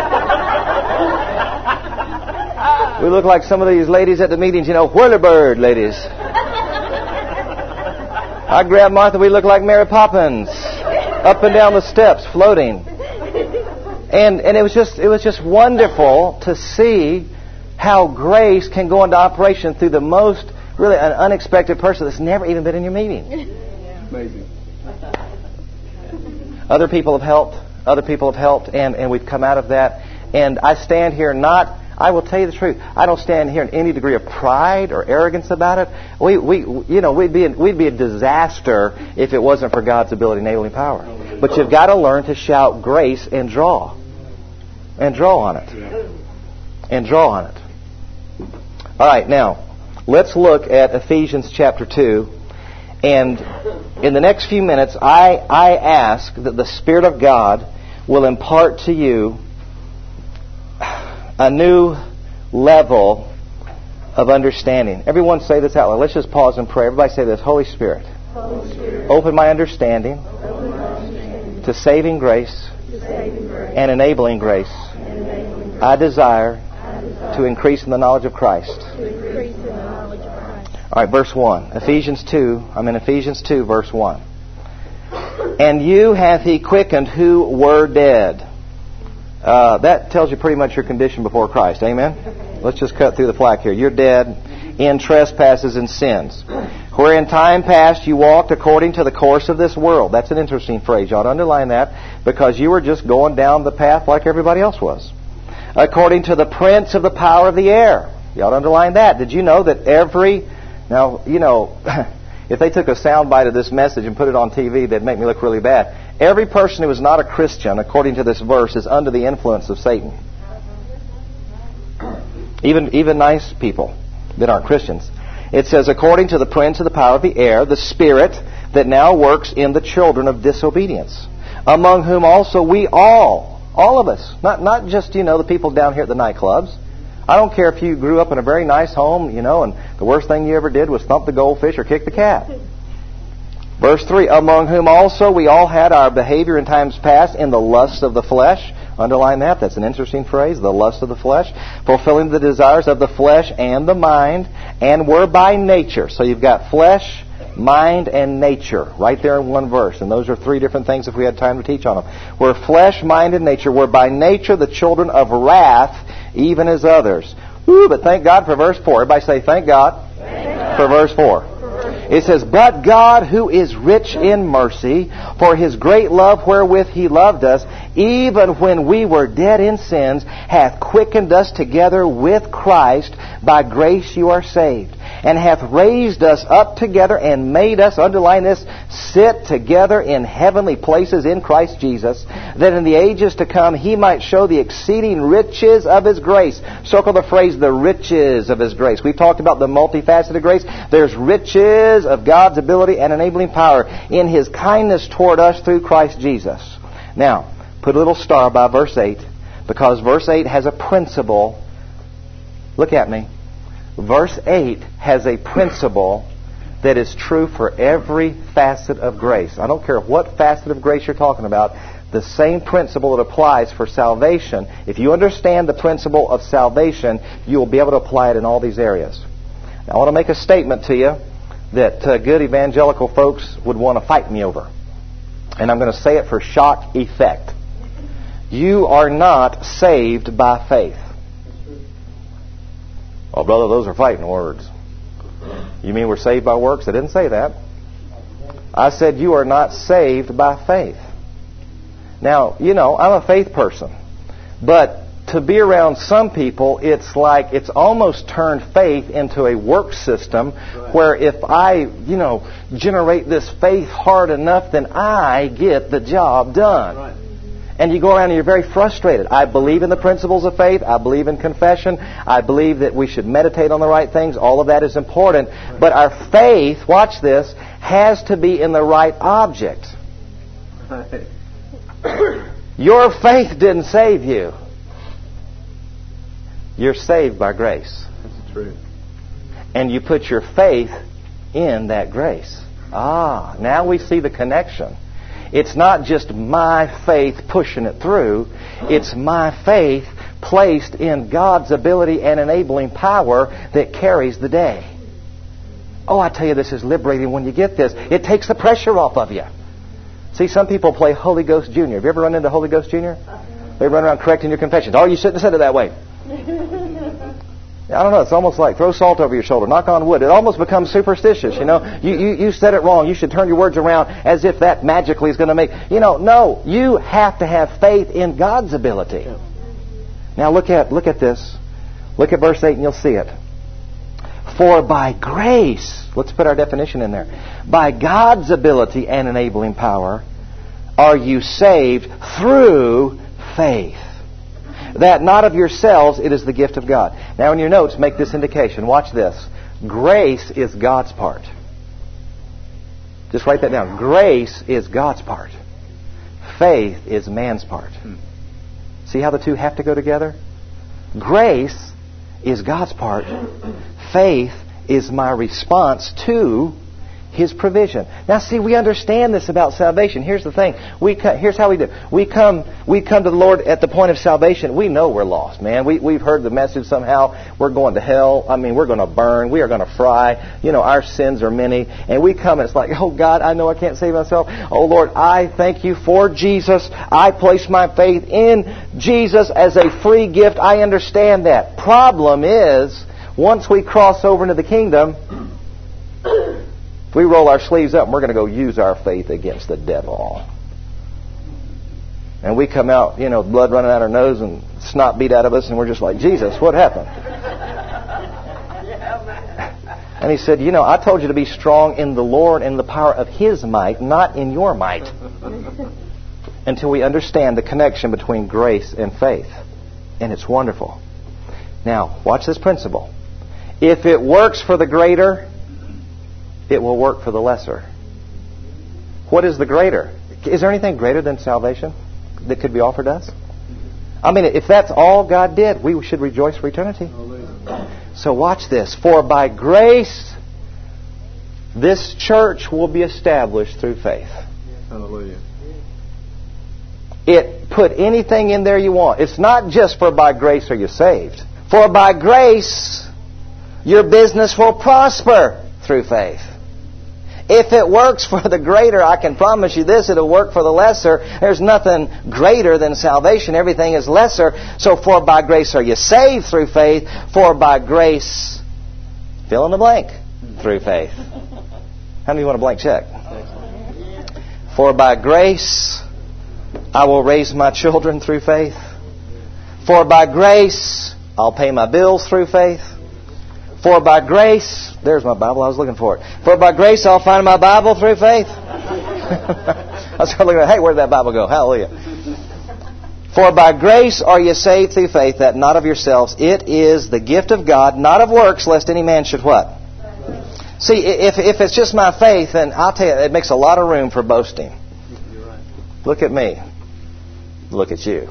We look like some of these ladies at the meetings, whirlybird ladies. I grabbed Martha, we look like Mary Poppins, up and down the steps, floating. And it was just wonderful to see how grace can go into operation through the most really an unexpected person that's never even been in your meeting. Amazing. Other people have helped, and we've come out of that. And I stand here I will tell you the truth, I don't stand here in any degree of pride or arrogance about it. We'd be a disaster if it wasn't for God's ability and enabling power. But you've got to learn to shout grace and draw. And draw on it. And draw on it. All right, now, let's look at Ephesians chapter 2. And in the next few minutes, I ask that the Spirit of God will impart to you a new level of understanding. Everyone say this out loud. Let's just pause and pray. Everybody say this. Holy Spirit, open my understanding to saving grace and enabling grace. I desire to increase in the knowledge of Christ. All right, verse 1. Ephesians 2. I'm in Ephesians 2, verse 1. And you hath He quickened who were dead. That tells you pretty much your condition before Christ. Amen? Let's just cut through the flack here. You're dead in trespasses and sins, where in time past you walked according to the course of this world. That's an interesting phrase. You ought to underline that, because you were just going down the path like everybody else was. According to the prince of the power of the air. You ought to underline that. Did you know that if they took a sound bite of this message and put it on TV, they'd make me look really bad. Every person who is not a Christian, according to this verse, is under the influence of Satan. Even nice people that aren't Christians. It says, according to the prince of the power of the air, the spirit that now works in the children of disobedience, among whom also we all of us, not just, the people down here at the nightclubs. I don't care if you grew up in a very nice home, and the worst thing you ever did was thump the goldfish or kick the cat. Verse 3, among whom also we all had our behavior in times past in the lust of the flesh. Underline that. That's an interesting phrase, the lust of the flesh. Fulfilling the desires of the flesh and the mind, and were by nature. So you've got flesh, mind, and nature right there in one verse. And those are three different things if we had time to teach on them. Were flesh, mind, and nature, were by nature the children of wrath, even as others. Woo, but thank God for verse 4. Everybody say, thank God, for verse 4. It says, but God, who is rich in mercy, for His great love wherewith He loved us, even when we were dead in sins, hath quickened us together with Christ. By grace you are saved. And hath raised us up together and made us, underline this, sit together in heavenly places in Christ Jesus, that in the ages to come He might show the exceeding riches of His grace. Circle the phrase, the riches of His grace. We've talked about the multifaceted grace. There's riches of God's ability and enabling power in His kindness toward us through Christ Jesus. Now, put a little star by verse 8, because verse 8 has a principle. Look at me. Verse 8 has a principle that is true for every facet of grace. I don't care what facet of grace you're talking about. The same principle that applies for salvation. If you understand the principle of salvation, you will be able to apply it in all these areas. Now, I want to make a statement to you that good evangelical folks would want to fight me over. And I'm going to say it for shock effect. You are not saved by faith. Oh, brother, those are fighting words. You mean we're saved by works? I didn't say that. I said you are not saved by faith. Now, I'm a faith person. But to be around some people, it's like it's almost turned faith into a work system where if I, generate this faith hard enough, then I get the job done. Right. And you go around and you're very frustrated. I believe in the principles of faith. I believe in confession. I believe that we should meditate on the right things. All of that is important. But our faith, watch this, has to be in the right object. Your faith didn't save you. You're saved by grace. That's true. And you put your faith in that grace. Now we see the connection. It's not just my faith pushing it through. It's my faith placed in God's ability and enabling power that carries the day. Oh, I tell you, this is liberating when you get this. It takes the pressure off of you. See, some people play Holy Ghost Jr. Have you ever run into Holy Ghost Jr.? They run around correcting your confessions. Oh, you shouldn't have said it that way. I don't know. It's almost like throw salt over your shoulder, knock on wood. It almost becomes superstitious. You said it wrong. You should turn your words around as if that magically is going to make. No. You have to have faith in God's ability. Now look at this. Look at verse 8 and you'll see it. For by grace, let's put our definition in there. By God's ability and enabling power, are you saved through faith. That not of yourselves, it is the gift of God. Now in your notes, make this indication. Watch this. Grace is God's part. Just write that down. Grace is God's part. Faith is man's part. See how the two have to go together? Grace is God's part. Faith is my response to His provision. Now see, we understand this about salvation. Here's the thing. Here's how we do. We come to the Lord at the point of salvation. We know we're lost, man. We've heard the message somehow. We're going to hell. We're going to burn. We are going to fry. Our sins are many. And we come and it's like, oh God, I know I can't save myself. Oh Lord, I thank you for Jesus. I place my faith in Jesus as a free gift. I understand that. Problem is, once we cross over into the kingdom, we roll our sleeves up and we're going to go use our faith against the devil. And we come out, blood running out our nose and snot beat out of us, and we're just like, Jesus, what happened? And he said, I told you to be strong in the Lord and the power of His might, not in your might. Until we understand the connection between grace and faith. And it's wonderful. Now, watch this principle. If it works for the greater, it will work for the lesser. What is the greater? Is there anything greater than salvation that could be offered us? I mean, if that's all God did, we should rejoice for eternity. So watch this. For by grace, this church will be established through faith. Hallelujah. It put anything in there you want. It's not just for by grace are you saved. For by grace, your business will prosper through faith. If it works for the greater, I can promise you this, it'll work for the lesser. There's nothing greater than salvation. Everything is lesser. So for by grace are you saved through faith. For by grace, fill in the blank, through faith. How many want a blank check? For by grace, I will raise my children through faith. For by grace, I'll pay my bills through faith. For by grace, there's my Bible, I was looking for it. For by grace, I'll find my Bible through faith. I was looking at, hey, where did that Bible go? Hallelujah. For by grace are you saved through faith, that not of yourselves. It is the gift of God, not of works, lest any man should what? See, if it's just my faith, then I'll tell you, it makes a lot of room for boasting. Look at me. Look at you.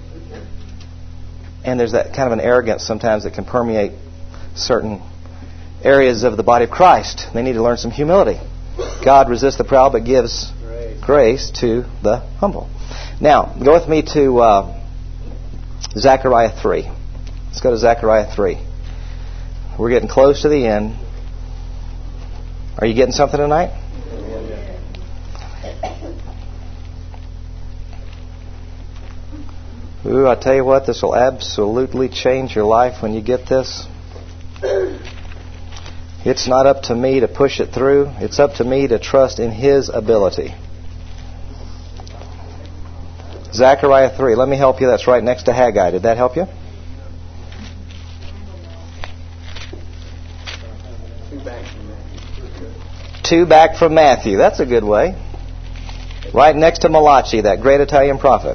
And there's that kind of an arrogance sometimes that can permeate certain areas of the body of Christ. They need to learn some humility. God resists the proud but gives grace to the humble. Now, go with me to Zechariah 3. Let's go to Zechariah 3. We're getting close to the end. Are you getting something tonight? Ooh, I tell you what, this will absolutely change your life when you get this. It's not up to me to push it through. It's up to me to trust in His ability. Zechariah 3. Let me help you. That's right next to Haggai. Did that help you? Two back from Matthew. That's a good way. Right next to Malachi, that great Italian prophet.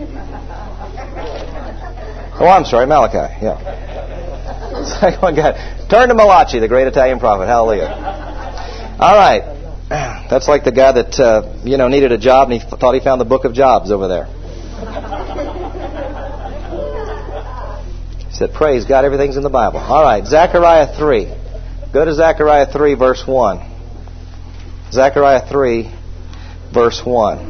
Oh, I'm sorry, Malachi. Yeah. Turn to Malachi, the great Italian prophet. Hallelujah. All right. That's like the guy that needed a job and he thought he found the book of jobs over there. He said, praise God, everything's in the Bible. All right, Zechariah 3. Go to Zechariah 3, verse 1. Zechariah 3, verse 1.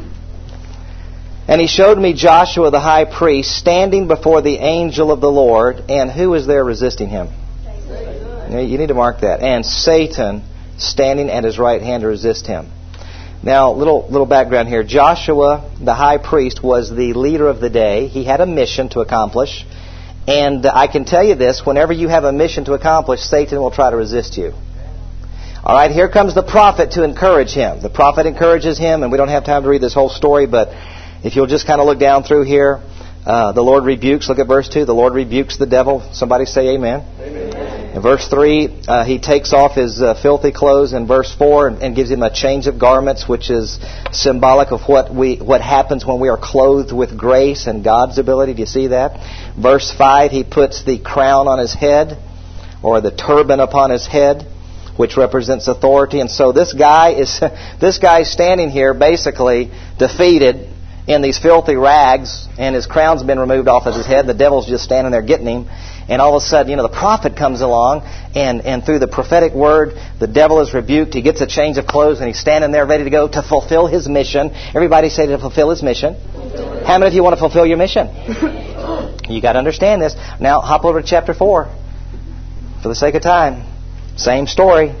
And he showed me Joshua the high priest standing before the angel of the Lord. And who is there resisting him? Satan. You need to mark that. And Satan standing at his right hand to resist him. Now, little background here. Joshua the high priest was the leader of the day. He had a mission to accomplish. And I can tell you this, whenever you have a mission to accomplish, Satan will try to resist you. All right, here comes the prophet to encourage him. The prophet encourages him, and we don't have time to read this whole story, but if you'll just kind of look down through here, the Lord rebukes, look at verse 2, the Lord rebukes the devil. Somebody say amen. Amen. In verse 3, he takes off his filthy clothes in verse 4 and gives him a change of garments, which is symbolic of what happens when we are clothed with grace and God's ability. Do you see that? Verse 5, he puts the crown on his head, or the turban upon his head, which represents authority. And so this guy is standing here basically defeated in these filthy rags, and his crown's been removed off of his head. The devil's just standing there getting him. And all of a sudden, the prophet comes along, and through the prophetic word, the devil is rebuked. He gets a change of clothes, and he's standing there ready to go to fulfill his mission. Everybody say to fulfill his mission. How many of you want to fulfill your mission? You got to understand this. Now, hop over to chapter 4. For the sake of time, same story.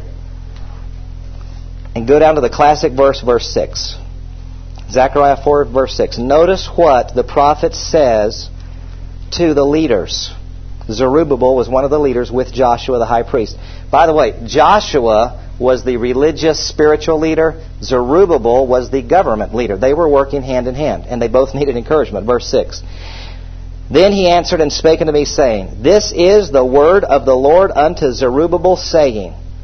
And go down to the classic verse 6. Zechariah 4, verse 6. Notice what the prophet says to the leaders. Zerubbabel was one of the leaders with Joshua the high priest. By the way, Joshua was the religious, spiritual leader. Zerubbabel was the government leader. They were working hand in hand, and they both needed encouragement. Verse 6. Then he answered and spake unto me, saying, This is the word of the Lord unto Zerubbabel, saying,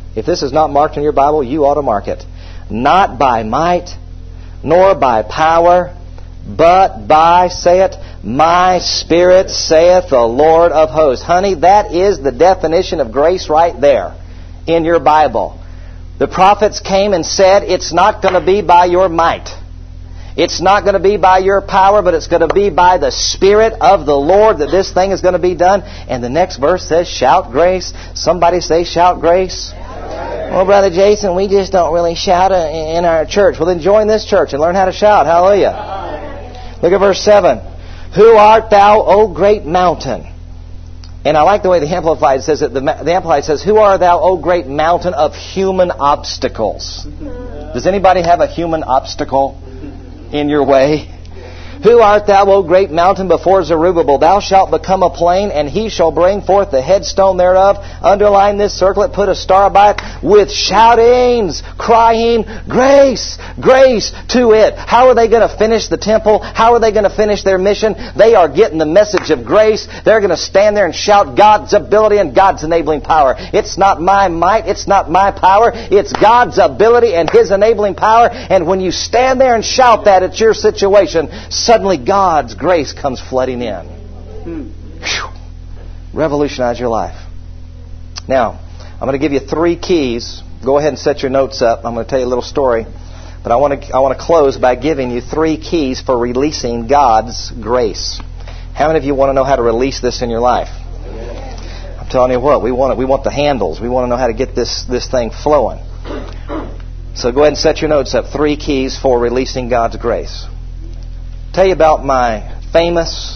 If this is not marked in your Bible, you ought to mark it. Not by might, nor by power, but by, say it, my Spirit, saith the Lord of hosts. Honey, that is the definition of grace right there in your Bible. The prophets came and said, it's not going to be by your might. It's not going to be by your power, but it's going to be by the Spirit of the Lord that this thing is going to be done. And the next verse says, shout grace. Somebody say, shout grace. Well, Brother Jason, we just don't really shout in our church. Well, then join this church and learn how to shout. Hallelujah. Look at verse 7. Who art thou, O great mountain? And I like the way the Amplified says it. The Amplified says, who art thou, O great mountain of human obstacles? Does anybody have a human obstacle in your way? Who art thou, O great mountain, before Zerubbabel? Thou shalt become a plain, and he shall bring forth the headstone thereof. Underline this circlet, put a star by it, with shoutings, crying, grace, grace to it. How are they going to finish the temple? How are they going to finish their mission? They are getting the message of grace. They're going to stand there and shout God's ability and God's enabling power. It's not my might, it's not my power, it's God's ability and His enabling power. And when you stand there and shout that at your situation, suddenly God's grace comes flooding in. Whew. Revolutionize your life. Now, I'm going to give you 3 keys. Go ahead and set your notes up. I'm going to tell you a little story. But I want to close by giving you 3 keys for releasing God's grace. How many of you want to know how to release this in your life? I'm telling you what, we want the handles. We want to know how to get this thing flowing. So go ahead and set your notes up. 3 keys for releasing God's grace. Tell you about my famous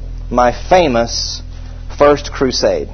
first crusade.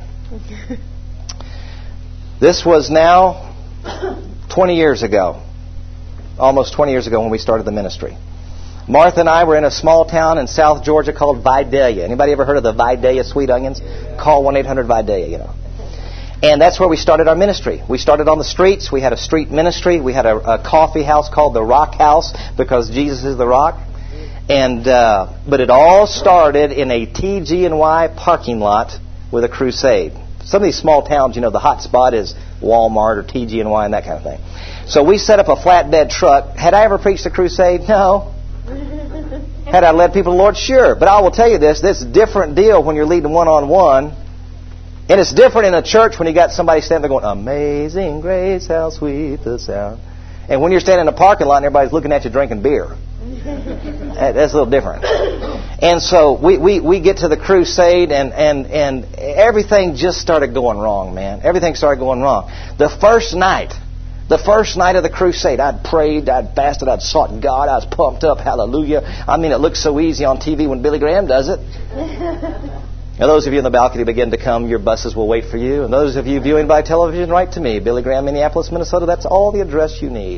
This was now 20 years ago. Almost 20 years ago when we started the ministry. Martha and I were in a small town in South Georgia called Vidalia. Anybody ever heard of the Vidalia sweet onions? Call 1-800-VIDALIA, you know. And that's where we started our ministry. We started on the streets. We had a street ministry. We had a coffee house called the Rock House because Jesus is the rock. And but it all started in a TG&Y parking lot with a crusade. Some of these small towns, you know, the hot spot is Walmart or TG&Y and that kind of thing. So we set up a flatbed truck. Had I ever preached a crusade? No. Had I led people to the Lord? Sure. But I will tell you this is a different deal when you're leading one-on-one. And it's different in a church when you got somebody standing there going, Amazing Grace, how sweet the sound. And when you're standing in a parking lot and everybody's looking at you drinking beer. That's a little different. And so we get to the crusade and everything just started going wrong, man. Everything started going wrong. The first night of the crusade, I'd prayed, I'd fasted, I'd sought God, I was pumped up, hallelujah. I mean, it looks so easy on TV when Billy Graham does it. Now, those of you in the balcony begin to come, your buses will wait for you. And those of you viewing by television, write to me, Billy Graham, Minneapolis, Minnesota. That's all the address you need.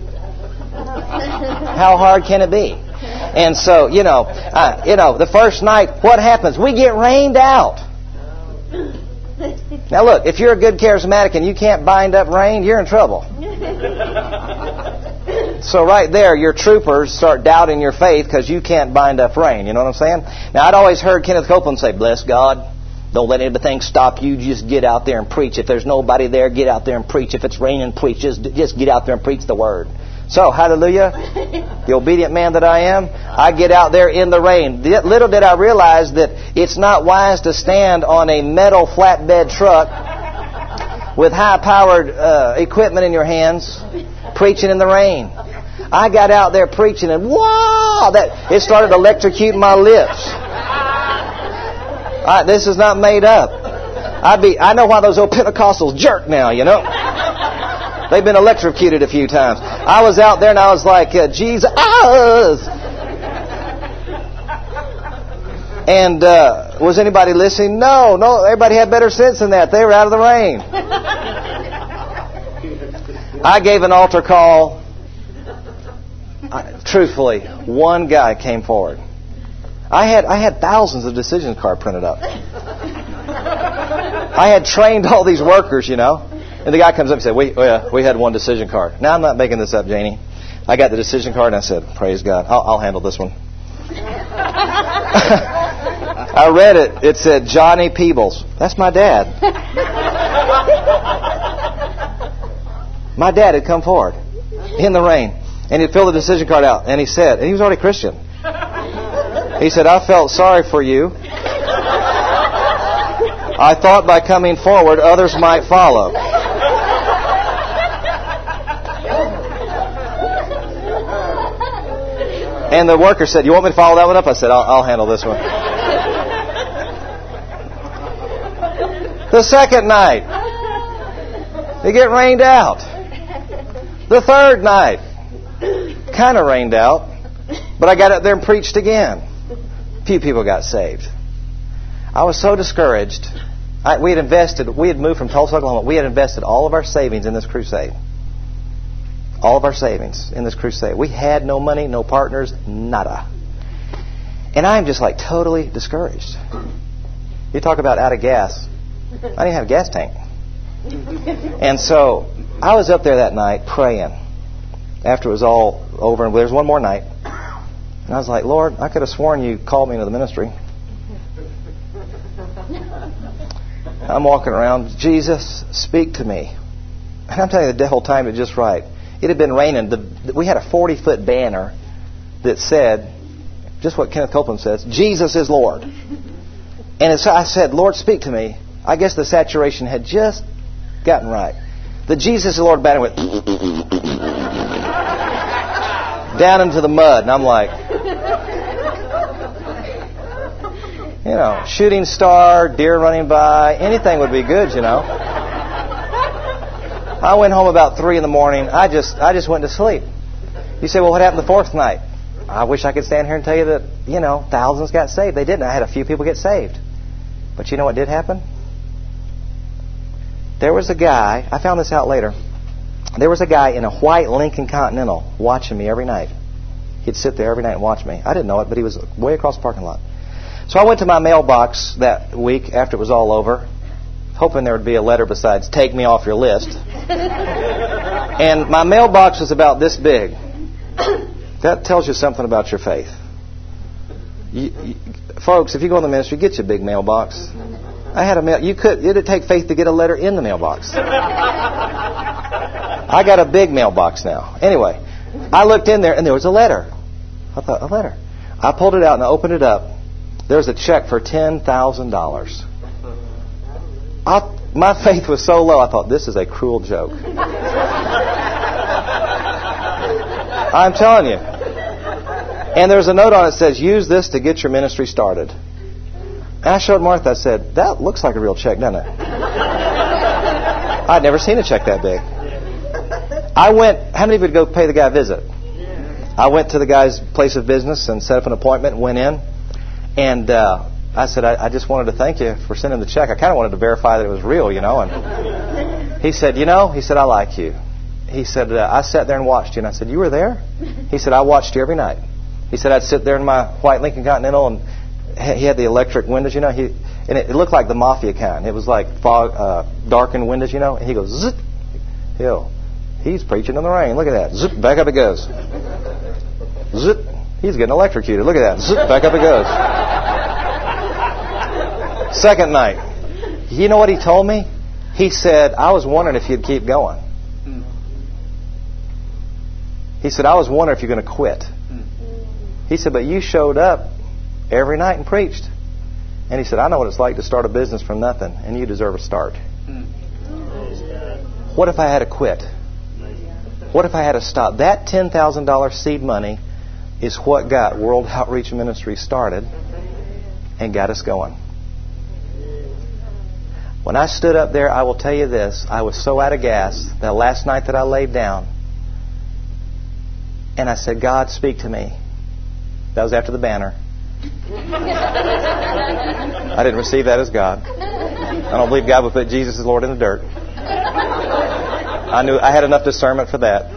How hard can it be? And so, the first night, what happens? We get rained out. Now look, if you're a good charismatic and you can't bind up rain, you're in trouble. So right there, your troopers start doubting your faith because you can't bind up rain. You know what I'm saying? Now, I'd always heard Kenneth Copeland say, bless God. Don't let anything stop you. Just get out there and preach. If there's nobody there, get out there and preach. If it's raining, preach. Just get out there and preach the word. So, hallelujah, the obedient man that I am, I get out there in the rain. Little did I realize that it's not wise to stand on a metal flatbed truck with high-powered equipment in your hands, preaching in the rain. I got out there preaching and wow, it started electrocuting my lips. This is not made up. I know why those old Pentecostals jerk now, you know. They've been electrocuted a few times. I was out there and I was like, Jesus. And was anybody listening? No. Everybody had better sense than that. They were out of the rain. I gave an altar call. Truthfully, one guy came forward. I had thousands of decision cards printed up. I had trained all these workers, you know. And the guy comes up and said, we had one decision card. Now, I'm not making this up, Janie. I got the decision card and I said, praise God, I'll handle this one. I read it. It said, Johnny Peebles. That's my dad. My dad had come forward in the rain, and he'd filled the decision card out, and he said, and he was already Christian. He said, I felt sorry for you. I thought by coming forward, others might follow. And the worker said, you want me to follow that one up? I said, I'll handle this one. The second night, they get rained out. The third night, kind of rained out, but I got up there and preached again. A few people got saved. I was so discouraged. We had moved from Tulsa, Oklahoma. We had invested all of our savings in this crusade. All of our savings in this crusade. We had no money, no partners, nada. And I'm just like totally discouraged. You talk about out of gas. I didn't have a gas tank. And so I was up there that night praying after it was all over. And there's one more night. And I was like, Lord, I could have sworn you called me into the ministry. I'm walking around, Jesus, speak to me. And I'm telling you, the whole time it just right. It had been raining. We had a 40-foot banner that said, just what Kenneth Copeland says, Jesus is Lord. And I said, Lord, speak to me. I guess the saturation had just gotten right. The Jesus is Lord banner went down into the mud. And I'm like, you know, shooting star, deer running by, anything would be good, you know. I went home about 3 a.m. I just went to sleep. You say, well, what happened the fourth night? I wish I could stand here and tell you that, you know, thousands got saved. They didn't. I had a few people get saved. But you know what did happen? There was a guy, I found this out later. There was a guy in a white Lincoln Continental watching me every night. He'd sit there every night and watch me. I didn't know it, but he was way across the parking lot. So I went to my mailbox that week after it was all over, hoping there would be a letter besides take me off your list. And my mailbox was about this big. That tells you something about your faith. Folks, if you go in the ministry, get you a big mailbox. I had a mail. It'd take faith to get a letter in the mailbox. I got a big mailbox now. Anyway, I looked in there and there was a letter. I thought, a letter. I pulled it out and I opened it up. There was a check for $10,000. My faith was so low, I thought, this is a cruel joke. I'm telling you. And there's a note on it that says, use this to get your ministry started. And I showed Martha, I said, that looks like a real check, doesn't it? I'd never seen a check that big. I went, how many of you would go pay the guy a visit? I went to the guy's place of business and set up an appointment and went in. And I said, I just wanted to thank you for sending the check. I kind of wanted to verify that it was real, you know. And he said, I like you. He said, I sat there and watched you. And I said, you were there? He said, I watched you every night. He said, I'd sit there in my white Lincoln Continental, and he had the electric windows, you know. And it looked like the mafia kind. It was like fog, darkened windows, you know. And he goes, zip. He's preaching in the rain. Look at that. Zip, back up it goes. Zip. He's getting electrocuted. Look at that. Zip, back up it goes. Second night. You know what he told me? He said, I was wondering if you'd keep going. He said, I was wondering if you're going to quit. He said, but you showed up every night and preached. And he said, I know what it's like to start a business from nothing, and you deserve a start. What if I had to quit? What if I had to stop? That $10,000 seed money is what got World Outreach Ministry started and got us going. When I stood up there, I will tell you this, I was so out of gas that last night that I laid down and I said, God, speak to me. That was after the banner. I didn't receive that as God. I don't believe God would put Jesus as Lord in the dirt. I knew I had enough discernment for that.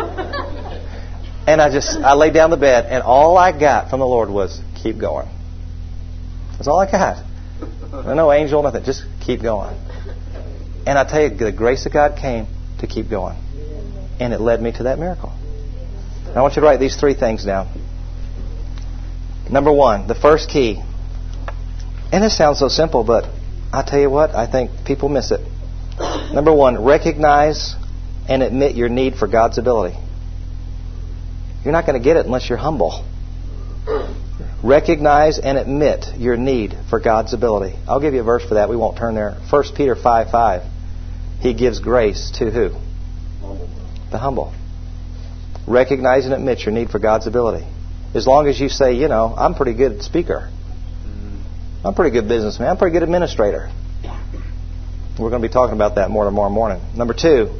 And I laid down the bed, and all I got from the Lord was, keep going. That's all I got. No angel, nothing. Just keep going. And I tell you, the grace of God came to keep going. And it led me to that miracle. And I want you to write these 3 things down. Number 1, the first key. And this sounds so simple, but I tell you what, I think people miss it. Number 1, recognize and admit your need for God's ability. You're not going to get it unless you're humble. Recognize and admit your need for God's ability. I'll give you a verse for that. We won't turn there. 1 Peter 5:5. He gives grace to who? The humble. Recognize and admit your need for God's ability. As long as you say, I'm a pretty good speaker. I'm a pretty good businessman. I'm a pretty good administrator. We're going to be talking about that more tomorrow morning. Number 2,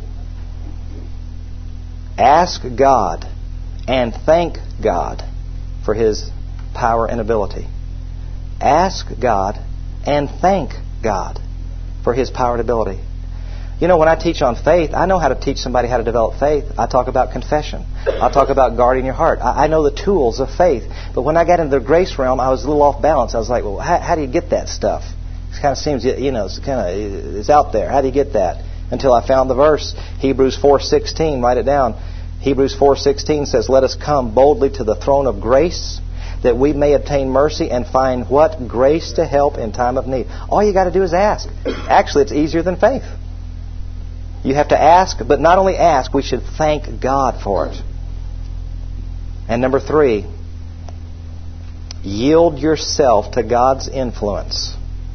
ask God and thank God for His power and ability. Ask God and thank God for His power and ability. When I teach on faith, I know how to teach somebody how to develop faith. I talk about confession. I talk about guarding your heart. I know the tools of faith. But when I got into the grace realm, I was a little off balance. I was like, well, how do you get that stuff? It kind of seems, it's out there. How do you get that? Until I found the verse, Hebrews 4:16. Write it down. Hebrews 4:16 says, let us come boldly to the throne of grace, that we may obtain mercy and find what? Grace to help in time of need. All you got to do is ask. Actually, it's easier than faith. You have to ask, but not only ask, we should thank God for it. And number 3, yield yourself to God's influence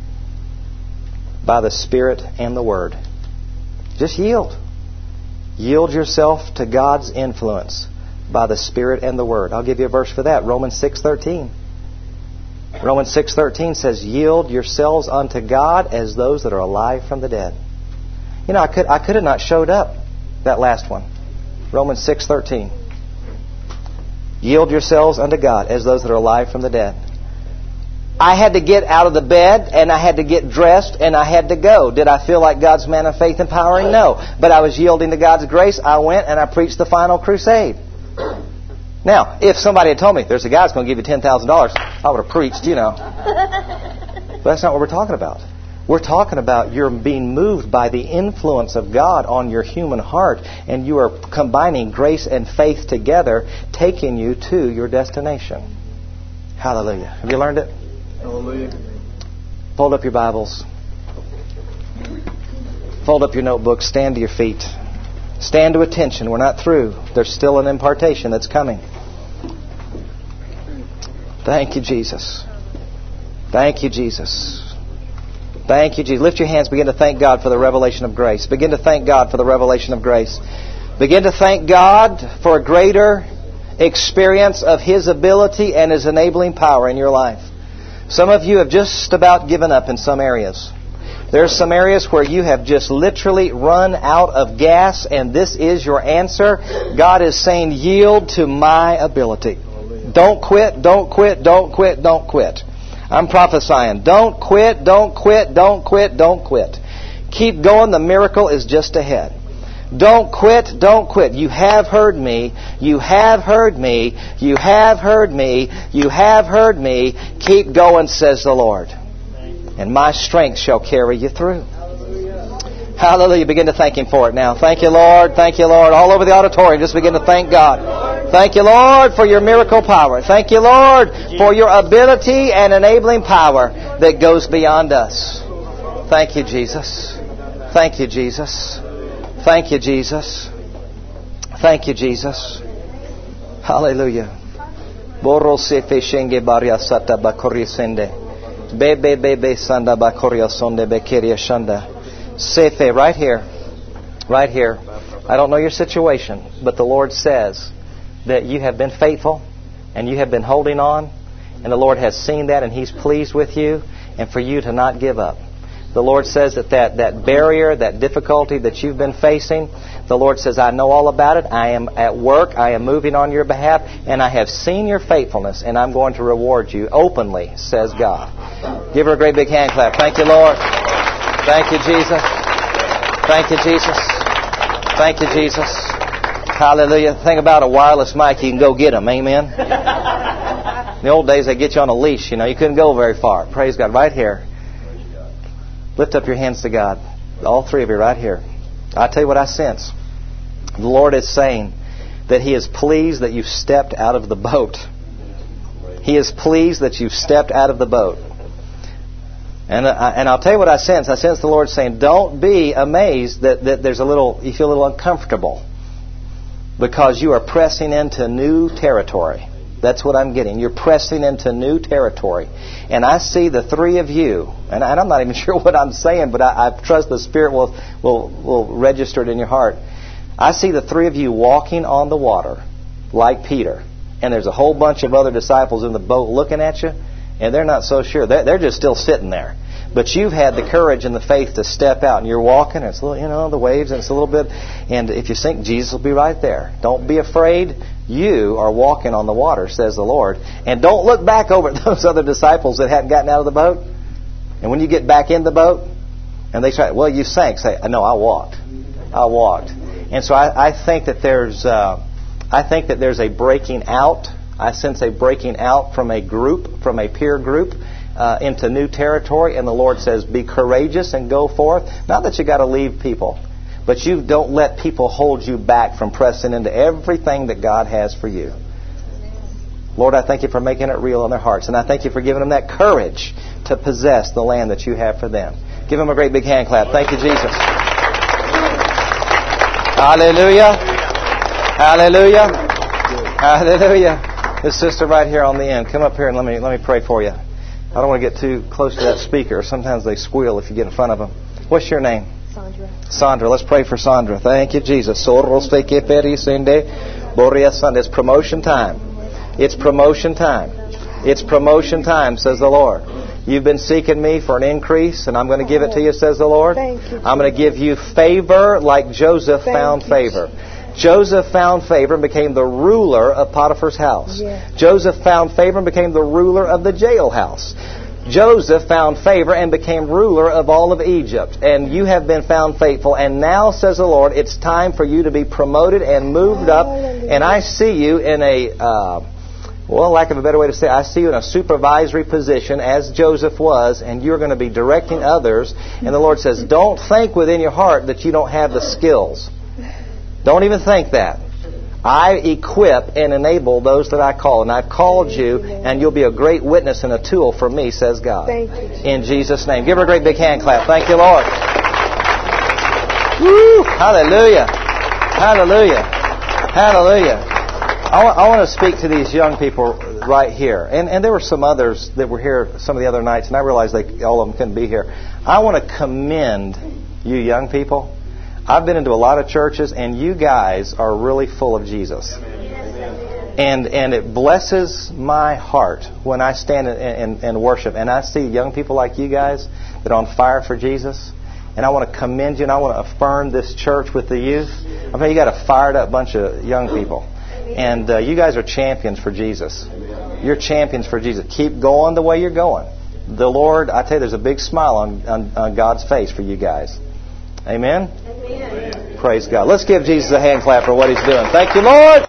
by the Spirit and the Word. Just yield. Yield yourself to God's influence by the Spirit and the Word. I'll give you a verse for that. Romans 6:13. Romans 6:13 says, yield yourselves unto God as those that are alive from the dead. I could have not showed up that last one. Romans 6:13. Yield yourselves unto God as those that are alive from the dead. I had to get out of the bed, and I had to get dressed, and I had to go. Did I feel like God's man of faith empowering? No. But I was yielding to God's grace. I went and I preached the final crusade. Now, if somebody had told me, there's a guy that's going to give you $10,000, I would have preached, But that's not what we're talking about. We're talking about you're being moved by the influence of God on your human heart, and you are combining grace and faith together, taking you to your destination. Hallelujah. Have you learned it? Hallelujah. Fold up your Bibles. Fold up your notebooks. Stand to your feet. Stand to attention. We're not through. There's still an impartation that's coming. Thank you, Jesus. Thank you, Jesus. Thank you, Jesus. Lift your hands. Begin to thank God for the revelation of grace. Begin to thank God for the revelation of grace. Begin to thank God for a greater experience of His ability and His enabling power in your life. Some of you have just about given up in some areas. There's some areas where you have just literally run out of gas, and this is your answer. God is saying, yield to my ability. Don't quit, don't quit, don't quit, don't quit. I'm prophesying. Don't quit, don't quit, don't quit, don't quit. Keep going. The miracle is just ahead. Don't quit, don't quit. You have heard me. You have heard me. You have heard me. You have heard me. Keep going, says the Lord. And my strength shall carry you through. Hallelujah. Begin to thank Him for it now. Thank you, Lord. Thank you, Lord. All over the auditorium, just begin to thank God. Thank you, Lord, for your miracle power. Thank you, Lord, for your ability and enabling power that goes beyond us. Thank you, Jesus. Thank you, Jesus. Thank you, Jesus. Thank you, Jesus. Hallelujah. Sefe, right here. Right here. I don't know your situation, but the Lord says that you have been faithful and you have been holding on, and the Lord has seen that and He's pleased with you, and for you to not give up. The Lord says that barrier, that difficulty that you've been facing, the Lord says, I know all about it. I am at work. I am moving on your behalf, and I have seen your faithfulness, and I'm going to reward you openly, says God. Give her a great big hand clap. Thank you, Lord. Thank you, Jesus. Thank you, Jesus. Thank you, Jesus. Hallelujah. The thing about a wireless mic, you can go get them. Amen. In the old days, they get you on a leash. You couldn't go very far. Praise God. Right here. Lift up your hands to God. All three of you right here. I'll tell you what I sense. The Lord is saying that He is pleased that you've stepped out of the boat. He is pleased that you've stepped out of the boat. And I'll tell you what I sense. I sense the Lord saying, don't be amazed that there's you feel a little uncomfortable because you are pressing into new territory. That's what I'm getting. You're pressing into new territory. And I see the three of you, and I'm not even sure what I'm saying, but I trust the Spirit will register it in your heart. I see the three of you walking on the water like Peter. And there's a whole bunch of other disciples in the boat looking at you, and they're not so sure. They're just still sitting there. But you've had the courage and the faith to step out, and you're walking, and it's a little, the waves, and it's a little bit, and if you sink, Jesus will be right there. Don't be afraid. You are walking on the water, says the Lord. And don't look back over at those other disciples that hadn't gotten out of the boat. And when you get back in the boat, and they say, well, you sank, say, no, I walked. I walked. And so I think that there's a breaking out. I sense a breaking out from a group, from a peer group, into new territory. And the Lord says, be courageous and go forth. Not that you got to leave people, but you don't let people hold you back from pressing into everything that God has for you. Lord, I thank you for making it real in their hearts. And I thank you for giving them that courage to possess the land that you have for them. Give them a great big hand clap. Thank you, Jesus. Hallelujah. Hallelujah. Hallelujah. This sister right here on the end, come up here and let me pray for you. I don't want to get too close to that speaker. Sometimes they squeal if you get in front of them. What's your name? Sandra. Sandra. Let's pray for Sandra. Thank you, Jesus. It's promotion time. It's promotion time. It's promotion time, says the Lord. You've been seeking me for an increase, and I'm going to give it to you, says the Lord. I'm going to give you favor like Joseph found favor. Joseph found favor and became the ruler of Potiphar's house. Joseph found favor and became the ruler of the jailhouse. Joseph found favor and became ruler of all of Egypt. And you have been found faithful. And now, says the Lord, it's time for you to be promoted and moved up. And I see you in lack of a better way to say it, I see you in a supervisory position as Joseph was, and you're going to be directing others. And the Lord says, don't think within your heart that you don't have the skills. Don't even think that. I equip and enable those that I call. And I've called you, and you'll be a great witness and a tool for me, says God. Thank you. In Jesus' name. Give her a great big hand clap. Thank you, Lord. Woo! Hallelujah. Hallelujah. Hallelujah. I want to speak to these young people right here. And there were some others that were here some of the other nights, and I realized all of them couldn't be here. I want to commend you young people. I've been into a lot of churches, and you guys are really full of Jesus. And it blesses my heart when I stand and worship, and I see young people like you guys that are on fire for Jesus. And I want to commend you, and I want to affirm this church with the youth. I mean, you got a fired up bunch of young people. And you guys are champions for Jesus. You're champions for Jesus. Keep going the way you're going. The Lord, I tell you, there's a big smile on God's face for you guys. Amen? Amen. Praise God. Let's give Jesus a hand clap for what He's doing. Thank you, Lord.